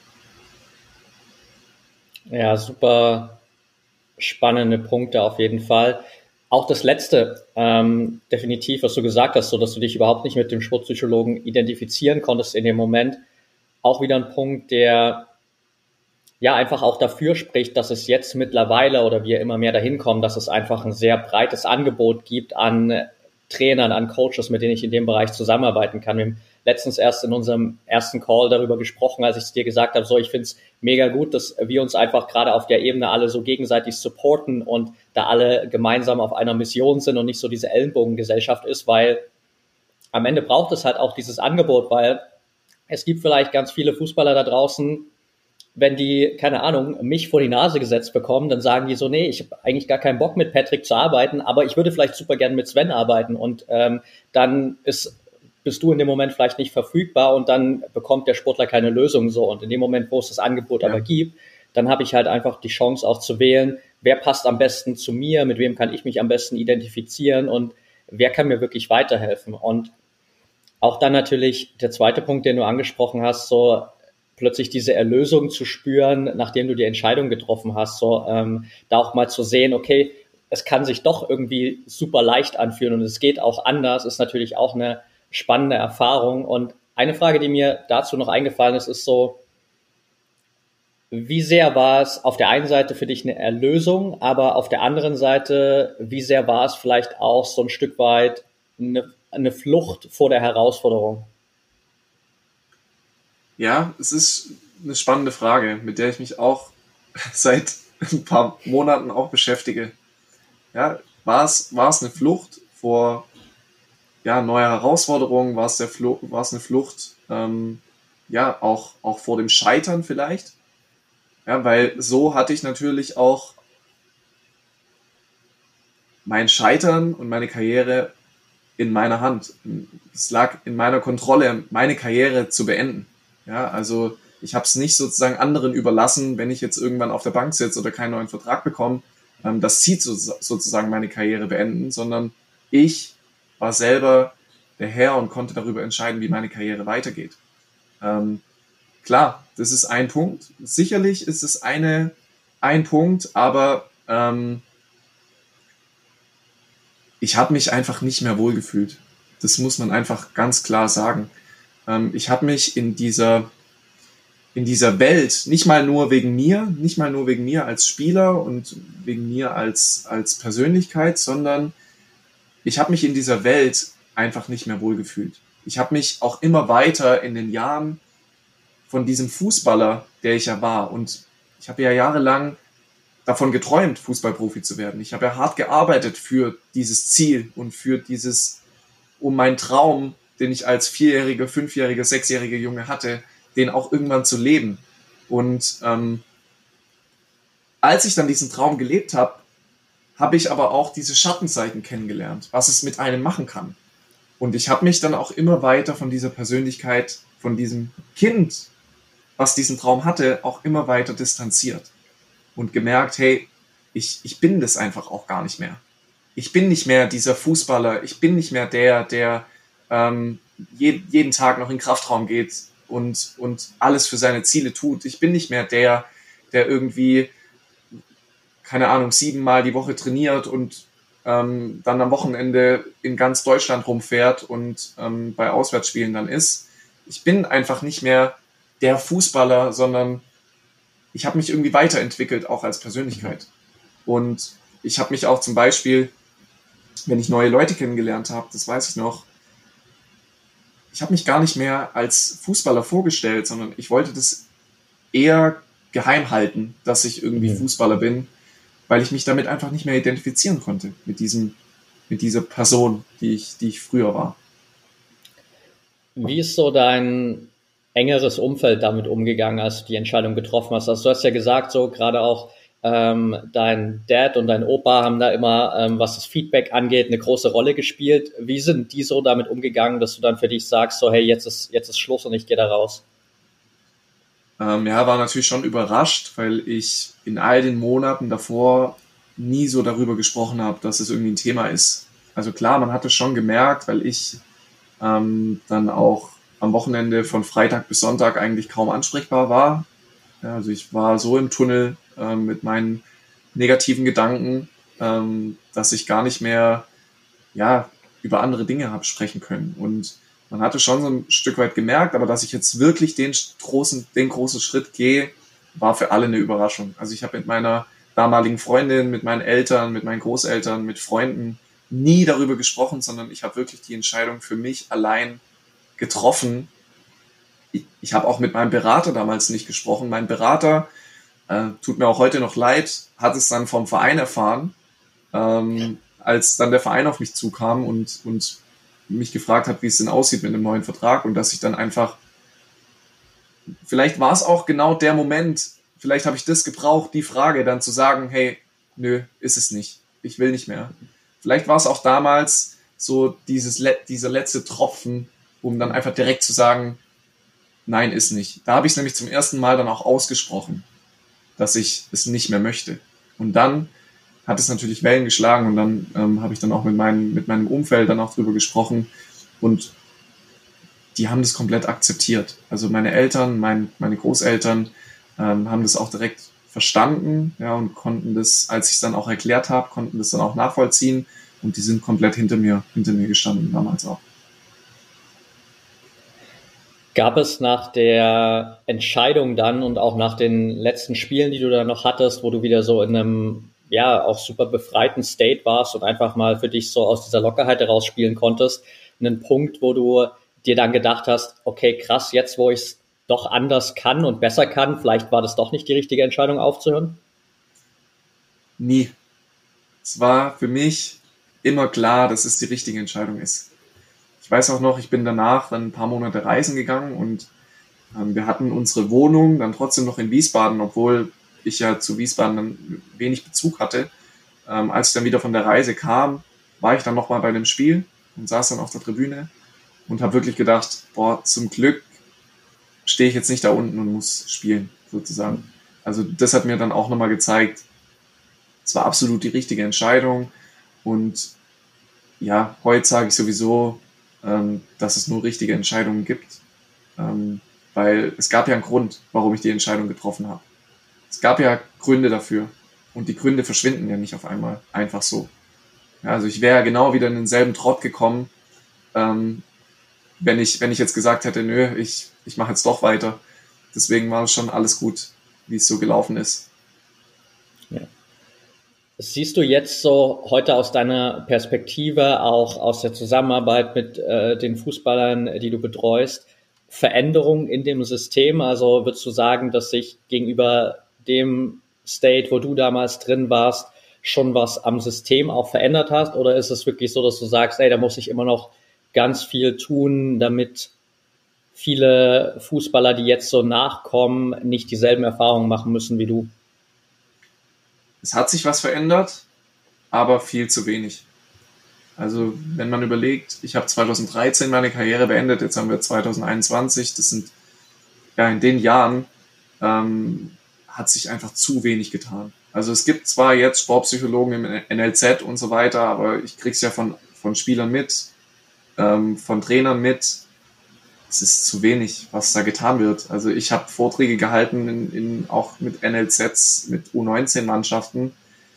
Ja, super spannende Punkte auf jeden Fall. Auch das Letzte, ähm, definitiv, was du gesagt hast, so dass du dich überhaupt nicht mit dem Sportpsychologen identifizieren konntest in dem Moment, auch wieder ein Punkt, der ja einfach auch dafür spricht, dass es jetzt mittlerweile oder wir immer mehr dahin kommen, dass es einfach ein sehr breites Angebot gibt an Trainern, an Coaches, mit denen ich in dem Bereich zusammenarbeiten kann. Wir haben letztens erst in unserem ersten Call darüber gesprochen, als ich es dir gesagt habe, so ich finde es mega gut, dass wir uns einfach gerade auf der Ebene alle so gegenseitig supporten und da alle gemeinsam auf einer Mission sind und nicht so diese Ellenbogengesellschaft ist, weil am Ende braucht es halt auch dieses Angebot, weil es gibt vielleicht ganz viele Fußballer da draußen, wenn die, keine Ahnung, mich vor die Nase gesetzt bekommen, dann sagen die so, nee, ich habe eigentlich gar keinen Bock mit Patrick zu arbeiten, aber ich würde vielleicht super gerne mit Sven arbeiten und ähm, dann ist, bist du in dem Moment vielleicht nicht verfügbar und dann bekommt der Sportler keine Lösung so und in dem Moment, wo es das Angebot ja. aber gibt, dann habe ich halt einfach die Chance auch zu wählen, wer passt am besten zu mir, mit wem kann ich mich am besten identifizieren und wer kann mir wirklich weiterhelfen und auch dann natürlich der zweite Punkt, den du angesprochen hast, so plötzlich diese Erlösung zu spüren, nachdem du die Entscheidung getroffen hast, so ähm, da auch mal zu sehen, okay, es kann sich doch irgendwie super leicht anfühlen und es geht auch anders, ist natürlich auch eine spannende Erfahrung. Und eine Frage, die mir dazu noch eingefallen ist, ist so, wie sehr war es auf der einen Seite für dich eine Erlösung, aber auf der anderen Seite, wie sehr war es vielleicht auch so ein Stück weit eine, eine Flucht vor der Herausforderung? Ja, es ist eine spannende Frage, mit der ich mich auch seit ein paar Monaten auch beschäftige. Ja, war es, war es eine Flucht vor ja, neue Herausforderungen, war es, der Fluch, war es eine Flucht ähm, ja, auch, auch vor dem Scheitern vielleicht? Ja, weil so hatte ich natürlich auch mein Scheitern und meine Karriere in meiner Hand. Es lag in meiner Kontrolle, meine Karriere zu beenden. Ja, also ich habe es nicht sozusagen anderen überlassen, wenn ich jetzt irgendwann auf der Bank sitze oder keinen neuen Vertrag bekomme, ähm, dass sie so, sozusagen meine Karriere beenden, sondern ich war selber der Herr und konnte darüber entscheiden, wie meine Karriere weitergeht. Ähm, klar, das ist ein Punkt. Sicherlich ist es eine, ein Punkt, aber ähm, ich habe mich einfach nicht mehr wohlgefühlt. Das muss man einfach ganz klar sagen. Ähm, ich habe mich in dieser, in dieser Welt, nicht mal nur wegen mir, nicht mal nur wegen mir als Spieler und wegen mir als, als Persönlichkeit, sondern ich habe mich in dieser Welt einfach nicht mehr wohlgefühlt. Ich habe mich auch immer weiter in den Jahren von diesem Fußballer, der ich ja war, und ich habe ja jahrelang davon geträumt, Fußballprofi zu werden. Ich habe ja hart gearbeitet für dieses Ziel und für dieses, um meinen Traum, den ich als vierjähriger, fünfjähriger, sechsjähriger Junge hatte, den auch irgendwann zu leben. Und ähm, als ich dann diesen Traum gelebt habe, habe ich aber auch diese Schattenseiten kennengelernt, was es mit einem machen kann. Und ich habe mich dann auch immer weiter von dieser Persönlichkeit, von diesem Kind, was diesen Traum hatte, auch immer weiter distanziert. Und gemerkt, hey, ich, ich bin das einfach auch gar nicht mehr. Ich bin nicht mehr dieser Fußballer, ich bin nicht mehr der, der ähm, je, jeden Tag noch in den Kraftraum geht und, und alles für seine Ziele tut. Ich bin nicht mehr der, der irgendwie, keine Ahnung, siebenmal die Woche trainiert und ähm, dann am Wochenende in ganz Deutschland rumfährt und ähm, bei Auswärtsspielen dann ist. Ich bin einfach nicht mehr der Fußballer, sondern ich habe mich irgendwie weiterentwickelt, auch als Persönlichkeit. Und ich habe mich auch zum Beispiel, wenn ich neue Leute kennengelernt habe, das weiß ich noch, ich habe mich gar nicht mehr als Fußballer vorgestellt, sondern ich wollte das eher geheim halten, dass ich irgendwie mhm. Fußballer bin, weil ich mich damit einfach nicht mehr identifizieren konnte, mit diesem, mit dieser Person, die ich, die ich früher war. Wie ist so dein engeres Umfeld damit umgegangen, als du die Entscheidung getroffen hast? Also du hast ja gesagt, so gerade auch ähm, dein Dad und dein Opa haben da immer, ähm, was das Feedback angeht, eine große Rolle gespielt. Wie sind die so damit umgegangen, dass du dann für dich sagst, so hey, jetzt ist, jetzt ist Schluss und ich gehe da raus? Ähm, ja, war natürlich schon überrascht, weil ich in all den Monaten davor nie so darüber gesprochen habe, dass es irgendwie ein Thema ist. Also klar, man hat es schon gemerkt, weil ich ähm, dann auch am Wochenende von Freitag bis Sonntag eigentlich kaum ansprechbar war. Ja, also ich war so im Tunnel ähm, mit meinen negativen Gedanken, ähm, dass ich gar nicht mehr ja, über andere Dinge habe sprechen können. Und man hatte schon so ein Stück weit gemerkt, aber dass ich jetzt wirklich den großen, den großen Schritt gehe, war für alle eine Überraschung. Also ich habe mit meiner damaligen Freundin, mit meinen Eltern, mit meinen Großeltern, mit Freunden nie darüber gesprochen, sondern ich habe wirklich die Entscheidung für mich allein getroffen. Ich, ich habe auch mit meinem Berater damals nicht gesprochen. Mein Berater, äh, tut mir auch heute noch leid, hat es dann vom Verein erfahren, ähm, als dann der Verein auf mich zukam und, und mich gefragt hat, wie es denn aussieht mit einem neuen Vertrag und dass ich dann einfach, vielleicht war es auch genau der Moment, vielleicht habe ich das gebraucht, die Frage dann zu sagen, hey, nö, ist es nicht, ich will nicht mehr. Vielleicht war es auch damals so dieses, dieser letzte Tropfen, um dann einfach direkt zu sagen, nein, ist nicht. Da habe ich es nämlich zum ersten Mal dann auch ausgesprochen, dass ich es nicht mehr möchte. Und dann hat es natürlich Wellen geschlagen und dann ähm, habe ich dann auch mit, meinem mit meinem Umfeld dann auch drüber gesprochen und die haben das komplett akzeptiert. Also meine Eltern, mein, meine Großeltern ähm, haben das auch direkt verstanden, ja, und konnten das, als ich es dann auch erklärt habe, konnten das dann auch nachvollziehen und die sind komplett hinter mir, hinter mir gestanden damals auch. Gab es nach der Entscheidung dann und auch nach den letzten Spielen, die du da noch hattest, wo du wieder so in einem, ja, auch super befreiten State warst und einfach mal für dich so aus dieser Lockerheit heraus spielen konntest, einen Punkt, wo du dir dann gedacht hast, okay, krass, jetzt wo ich es doch anders kann und besser kann, vielleicht war das doch nicht die richtige Entscheidung aufzuhören? Nie. Es war für mich immer klar, dass es die richtige Entscheidung ist. Ich weiß auch noch, ich bin danach dann ein paar Monate reisen gegangen und ähm, wir hatten unsere Wohnung dann trotzdem noch in Wiesbaden, obwohl ich ja zu Wiesbaden dann wenig Bezug hatte. Ähm, als ich dann wieder von der Reise kam, war ich dann nochmal bei dem Spiel und saß dann auf der Tribüne und habe wirklich gedacht, boah, zum Glück stehe ich jetzt nicht da unten und muss spielen, sozusagen. Also das hat mir dann auch nochmal gezeigt, es war absolut die richtige Entscheidung und ja, heute sage ich sowieso, ähm, dass es nur richtige Entscheidungen gibt, ähm, weil es gab ja einen Grund, warum ich die Entscheidung getroffen habe. Es gab ja Gründe dafür und die Gründe verschwinden ja nicht auf einmal einfach so. Ja, also ich wäre genau wieder in denselben Trott gekommen, ähm, wenn ich wenn ich jetzt gesagt hätte, nö, ich ich mache jetzt doch weiter. Deswegen war es schon alles gut, wie es so gelaufen ist. Ja. Siehst du jetzt so heute aus deiner Perspektive, auch aus der Zusammenarbeit mit äh, den Fußballern, die du betreust, Veränderungen in dem System? Also würdest du sagen, dass sich gegenüber dem State, wo du damals drin warst, schon was am System auch verändert hast? Oder ist es wirklich so, dass du sagst, ey, da muss ich immer noch ganz viel tun, damit viele Fußballer, die jetzt so nachkommen, nicht dieselben Erfahrungen machen müssen wie du? Es hat sich was verändert, aber viel zu wenig. Also wenn man überlegt, ich habe zwanzig dreizehn meine Karriere beendet, jetzt haben wir zwanzig einundzwanzig, das sind ja in den Jahren ähm, hat sich einfach zu wenig getan. Also es gibt zwar jetzt Sportpsychologen im N L Z und so weiter, aber ich krieg's ja von, von Spielern mit, ähm, von Trainern mit. Es ist zu wenig, was da getan wird. Also ich habe Vorträge gehalten, in, in, auch mit N L Zs, mit U neunzehn Mannschaften.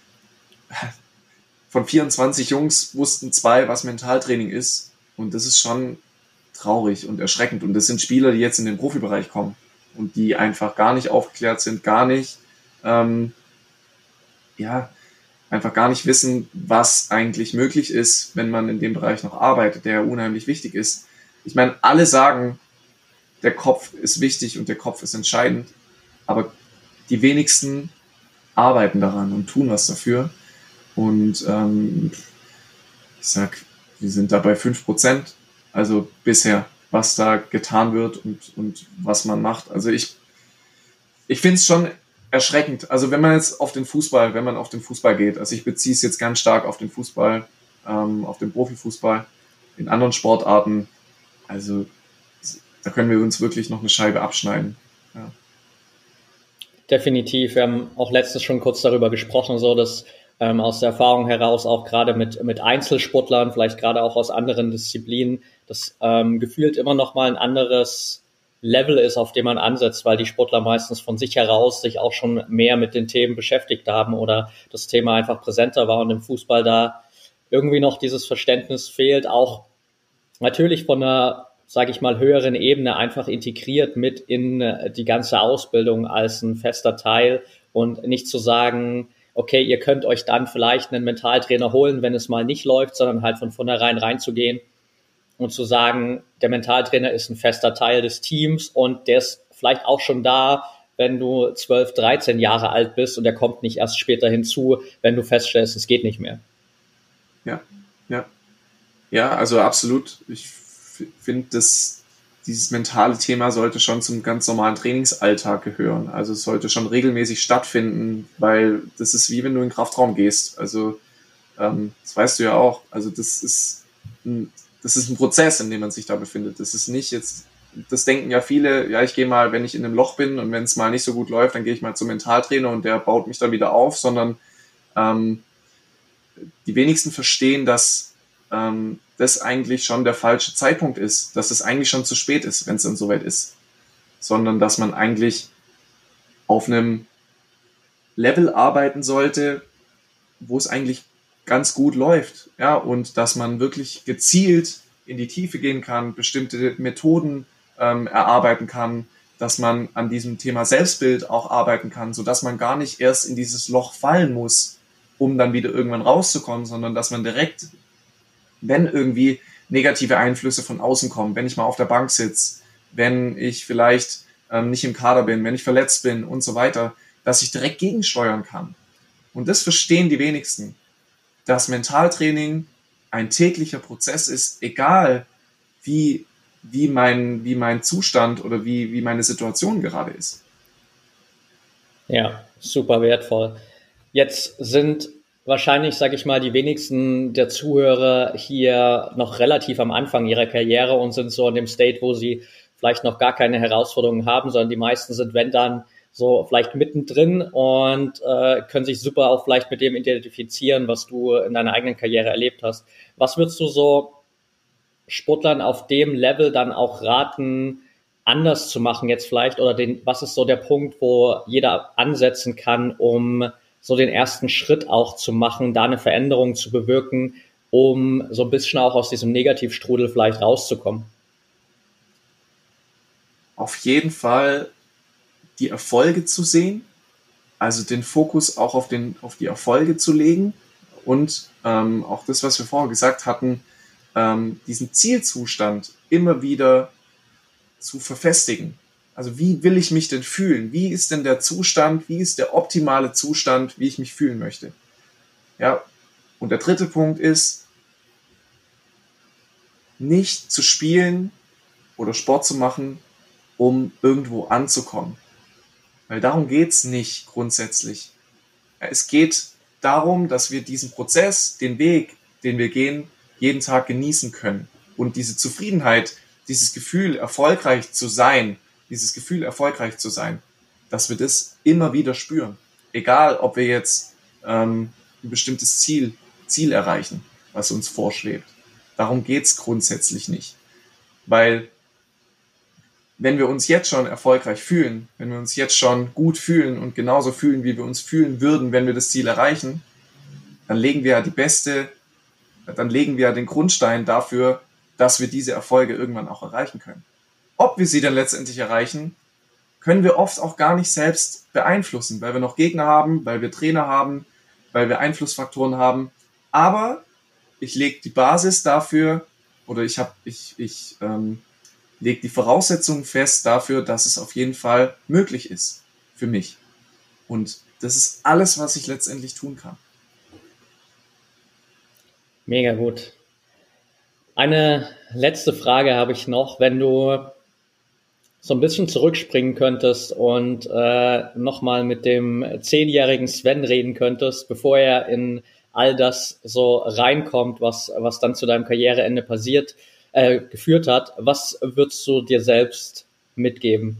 Von vierundzwanzig Jungs wussten zwei, was Mentaltraining ist. Und das ist schon traurig und erschreckend. Und das sind Spieler, die jetzt in den Profibereich kommen und die einfach gar nicht aufgeklärt sind, gar nicht, ähm, ja, einfach gar nicht wissen, was eigentlich möglich ist, wenn man in dem Bereich noch arbeitet, der unheimlich wichtig ist. Ich meine, alle sagen, der Kopf ist wichtig und der Kopf ist entscheidend, aber die wenigsten arbeiten daran und tun was dafür. Und ähm, ich sag, wir sind da bei fünf Prozent, also bisher, was da getan wird und, und was man macht. Also ich, ich finde es schon erschreckend. Also wenn man jetzt auf den Fußball, wenn man auf den Fußball geht, also ich beziehe es jetzt ganz stark auf den Fußball, ähm, auf den Profifußball, in anderen Sportarten, also da können wir uns wirklich noch eine Scheibe abschneiden. Ja. Definitiv. Wir haben auch letztes schon kurz darüber gesprochen, so dass ähm, aus der Erfahrung heraus auch gerade mit mit Einzelsportlern, vielleicht gerade auch aus anderen Disziplinen, das ähm, gefühlt immer noch mal ein anderes Level ist, auf dem man ansetzt, weil die Sportler meistens von sich heraus sich auch schon mehr mit den Themen beschäftigt haben oder das Thema einfach präsenter war und im Fußball da irgendwie noch dieses Verständnis fehlt, auch natürlich von einer, sage ich mal, höheren Ebene einfach integriert mit in die ganze Ausbildung als ein fester Teil und nicht zu sagen, okay, ihr könnt euch dann vielleicht einen Mentaltrainer holen, wenn es mal nicht läuft, sondern halt von vornherein reinzugehen und zu sagen, der Mentaltrainer ist ein fester Teil des Teams und der ist vielleicht auch schon da, wenn du zwölf, dreizehn Jahre alt bist und der kommt nicht erst später hinzu, wenn du feststellst, es geht nicht mehr. Ja, ja. Ja, also absolut. Ich f- finde, dass dieses mentale Thema sollte schon zum ganz normalen Trainingsalltag gehören. Also es sollte schon regelmäßig stattfinden, weil das ist wie wenn du in den Kraftraum gehst. Also ähm, das weißt du ja auch. Also das ist ein, das ist ein Prozess, in dem man sich da befindet. Das ist nicht jetzt, das denken ja viele, ja, ich gehe mal, wenn ich in einem Loch bin und wenn es mal nicht so gut läuft, dann gehe ich mal zum Mentaltrainer und der baut mich dann wieder auf, sondern ähm, die wenigsten verstehen, dass ähm, das eigentlich schon der falsche Zeitpunkt ist, dass es eigentlich schon zu spät ist, wenn es dann soweit ist, sondern dass man eigentlich auf einem Level arbeiten sollte, wo es eigentlich ganz gut läuft. Ja, und dass man wirklich gezielt in die Tiefe gehen kann, bestimmte Methoden ähm, erarbeiten kann, dass man an diesem Thema Selbstbild auch arbeiten kann, sodass man gar nicht erst in dieses Loch fallen muss, um dann wieder irgendwann rauszukommen, sondern dass man direkt, wenn irgendwie negative Einflüsse von außen kommen, wenn ich mal auf der Bank sitze, wenn ich vielleicht ähm, nicht im Kader bin, wenn ich verletzt bin und so weiter, dass ich direkt gegensteuern kann. Und das verstehen die wenigsten, dass Mentaltraining ein täglicher Prozess ist, egal wie, wie, mein, wie mein Zustand oder wie, wie meine Situation gerade ist. Ja, super wertvoll. Jetzt sind wahrscheinlich, sage ich mal, die wenigsten der Zuhörer hier noch relativ am Anfang ihrer Karriere und sind so in dem State, wo sie vielleicht noch gar keine Herausforderungen haben, sondern die meisten sind, wenn dann, so vielleicht mittendrin und äh, können sich super auch vielleicht mit dem identifizieren, was du in deiner eigenen Karriere erlebt hast. Was würdest du so Sportlern auf dem Level dann auch raten, anders zu machen jetzt vielleicht? Oder den, was ist so der Punkt, wo jeder ansetzen kann, um so den ersten Schritt auch zu machen, da eine Veränderung zu bewirken, um so ein bisschen auch aus diesem Negativstrudel vielleicht rauszukommen? Auf jeden Fall die Erfolge zu sehen, also den Fokus auch auf, den, auf die Erfolge zu legen und ähm, auch das, was wir vorher gesagt hatten, ähm, diesen Zielzustand immer wieder zu verfestigen. Also wie will ich mich denn fühlen? Wie ist denn der Zustand? Wie ist der optimale Zustand, wie ich mich fühlen möchte? Ja, und der dritte Punkt ist, nicht zu spielen oder Sport zu machen, um irgendwo anzukommen. Weil darum geht's nicht grundsätzlich. Es geht darum, dass wir diesen Prozess, den Weg, den wir gehen, jeden Tag genießen können. Und diese Zufriedenheit, dieses Gefühl, erfolgreich zu sein, dieses Gefühl, erfolgreich zu sein, dass wir das immer wieder spüren. Egal, ob wir jetzt ähm, ein bestimmtes Ziel, Ziel erreichen, was uns vorschwebt. Darum geht's grundsätzlich nicht. Weil wenn wir uns jetzt schon erfolgreich fühlen, wenn wir uns jetzt schon gut fühlen und genauso fühlen, wie wir uns fühlen würden, wenn wir das Ziel erreichen, dann legen wir ja die beste, dann legen wir ja den Grundstein dafür, dass wir diese Erfolge irgendwann auch erreichen können. Ob wir sie dann letztendlich erreichen, können wir oft auch gar nicht selbst beeinflussen, weil wir noch Gegner haben, weil wir Trainer haben, weil wir Einflussfaktoren haben. Aber ich lege die Basis dafür, oder ich habe, ich, ich, ähm, legt die Voraussetzungen fest dafür, dass es auf jeden Fall möglich ist für mich. Und das ist alles, was ich letztendlich tun kann. Mega gut. Eine letzte Frage habe ich noch. Wenn du so ein bisschen zurückspringen könntest und äh, nochmal mit dem zehnjährigen Sven reden könntest, bevor er in all das so reinkommt, was, was dann zu deinem Karriereende passiert, äh, geführt hat, was würdest du dir selbst mitgeben?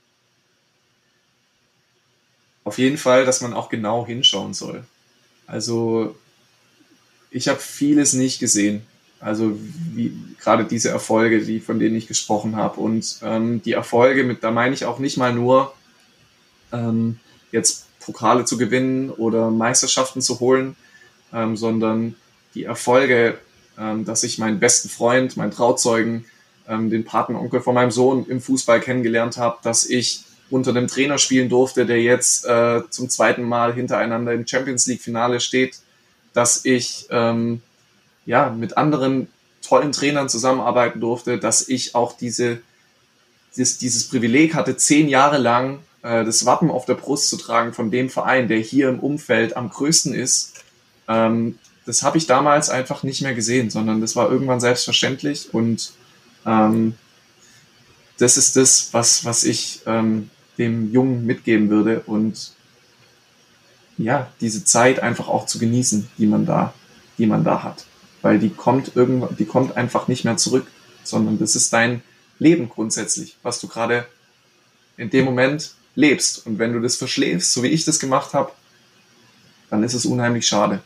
Auf jeden Fall, dass man auch genau hinschauen soll. Also ich habe vieles nicht gesehen. Also wie, gerade diese Erfolge, die, von denen ich gesprochen habe. Und ähm, die Erfolge, mit, da meine ich auch nicht mal nur ähm, jetzt Pokale zu gewinnen oder Meisterschaften zu holen, ähm, sondern die Erfolge, ähm, dass ich meinen besten Freund, meinen Trauzeugen, ähm, den Patenonkel von meinem Sohn im Fußball kennengelernt habe, dass ich unter einem Trainer spielen durfte, der jetzt äh, zum zweiten Mal hintereinander im Champions League Finale steht, dass ich ähm, ja mit anderen tollen Trainern zusammenarbeiten durfte, dass ich auch diese dieses, dieses Privileg hatte, zehn Jahre lang äh, das Wappen auf der Brust zu tragen von dem Verein, der hier im Umfeld am größten ist. Ähm, das habe ich damals einfach nicht mehr gesehen, sondern das war irgendwann selbstverständlich und ähm, das ist das, was, was ich ähm, dem Jungen mitgeben würde und ja, diese Zeit einfach auch zu genießen, die man da, die man da hat. Weil die kommt irgendwann, die kommt einfach nicht mehr zurück, sondern das ist dein Leben grundsätzlich, was du gerade in dem Moment lebst. Und wenn du das verschläfst, so wie ich das gemacht habe, dann ist es unheimlich schade.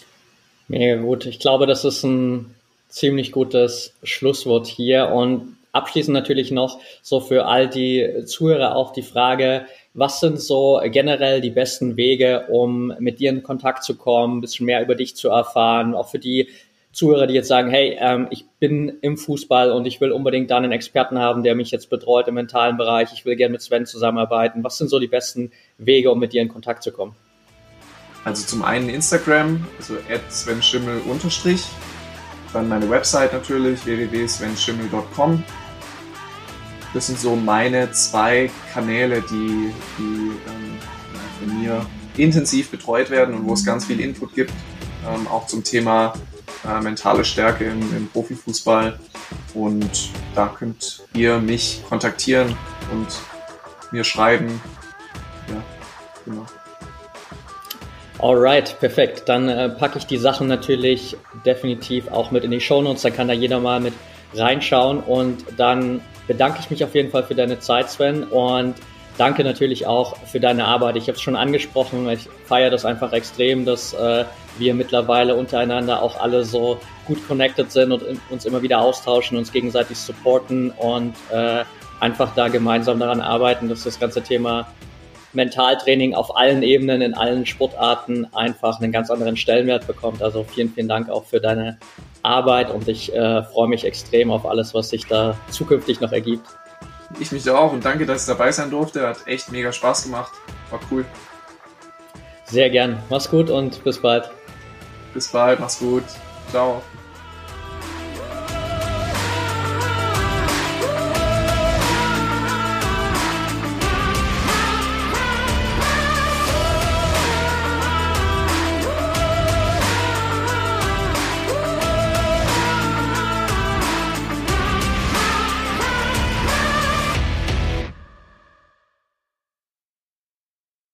Mega gut. Ich glaube, das ist ein ziemlich gutes Schlusswort hier und abschließend natürlich noch so für all die Zuhörer auch die Frage, was sind so generell die besten Wege, um mit dir in Kontakt zu kommen, ein bisschen mehr über dich zu erfahren, auch für die Zuhörer, die jetzt sagen, hey, ähm, ich bin im Fußball und ich will unbedingt da einen Experten haben, der mich jetzt betreut im mentalen Bereich, ich will gerne mit Sven zusammenarbeiten. Was sind so die besten Wege, um mit dir in Kontakt zu kommen? Also zum einen Instagram, also at Sven Schimmel unterstrich, dann meine Website natürlich, w w w punkt sven schimmel punkt com. Das sind so meine zwei Kanäle, die, die ähm, von mir intensiv betreut werden und wo es ganz viel Input gibt, ähm, auch zum Thema äh, mentale Stärke im, im Profifußball. Und da könnt ihr mich kontaktieren und mir schreiben. Ja, genau. Alright, perfekt. Dann äh, packe ich die Sachen natürlich definitiv auch mit in die Shownotes, dann kann da jeder mal mit reinschauen und dann bedanke ich mich auf jeden Fall für deine Zeit, Sven, und danke natürlich auch für deine Arbeit. Ich habe es schon angesprochen, ich feiere das einfach extrem, dass äh, wir mittlerweile untereinander auch alle so gut connected sind und uns immer wieder austauschen, uns gegenseitig supporten und äh, einfach da gemeinsam daran arbeiten, dass das ganze Thema Mentaltraining auf allen Ebenen, in allen Sportarten einfach einen ganz anderen Stellenwert bekommt. Also vielen, vielen Dank auch für deine Arbeit und ich äh, freue mich extrem auf alles, was sich da zukünftig noch ergibt. Ich mich auch und danke, dass ich dabei sein durfte. Hat echt mega Spaß gemacht. War cool. Sehr gern. Mach's gut und bis bald. Bis bald. Mach's gut. Ciao.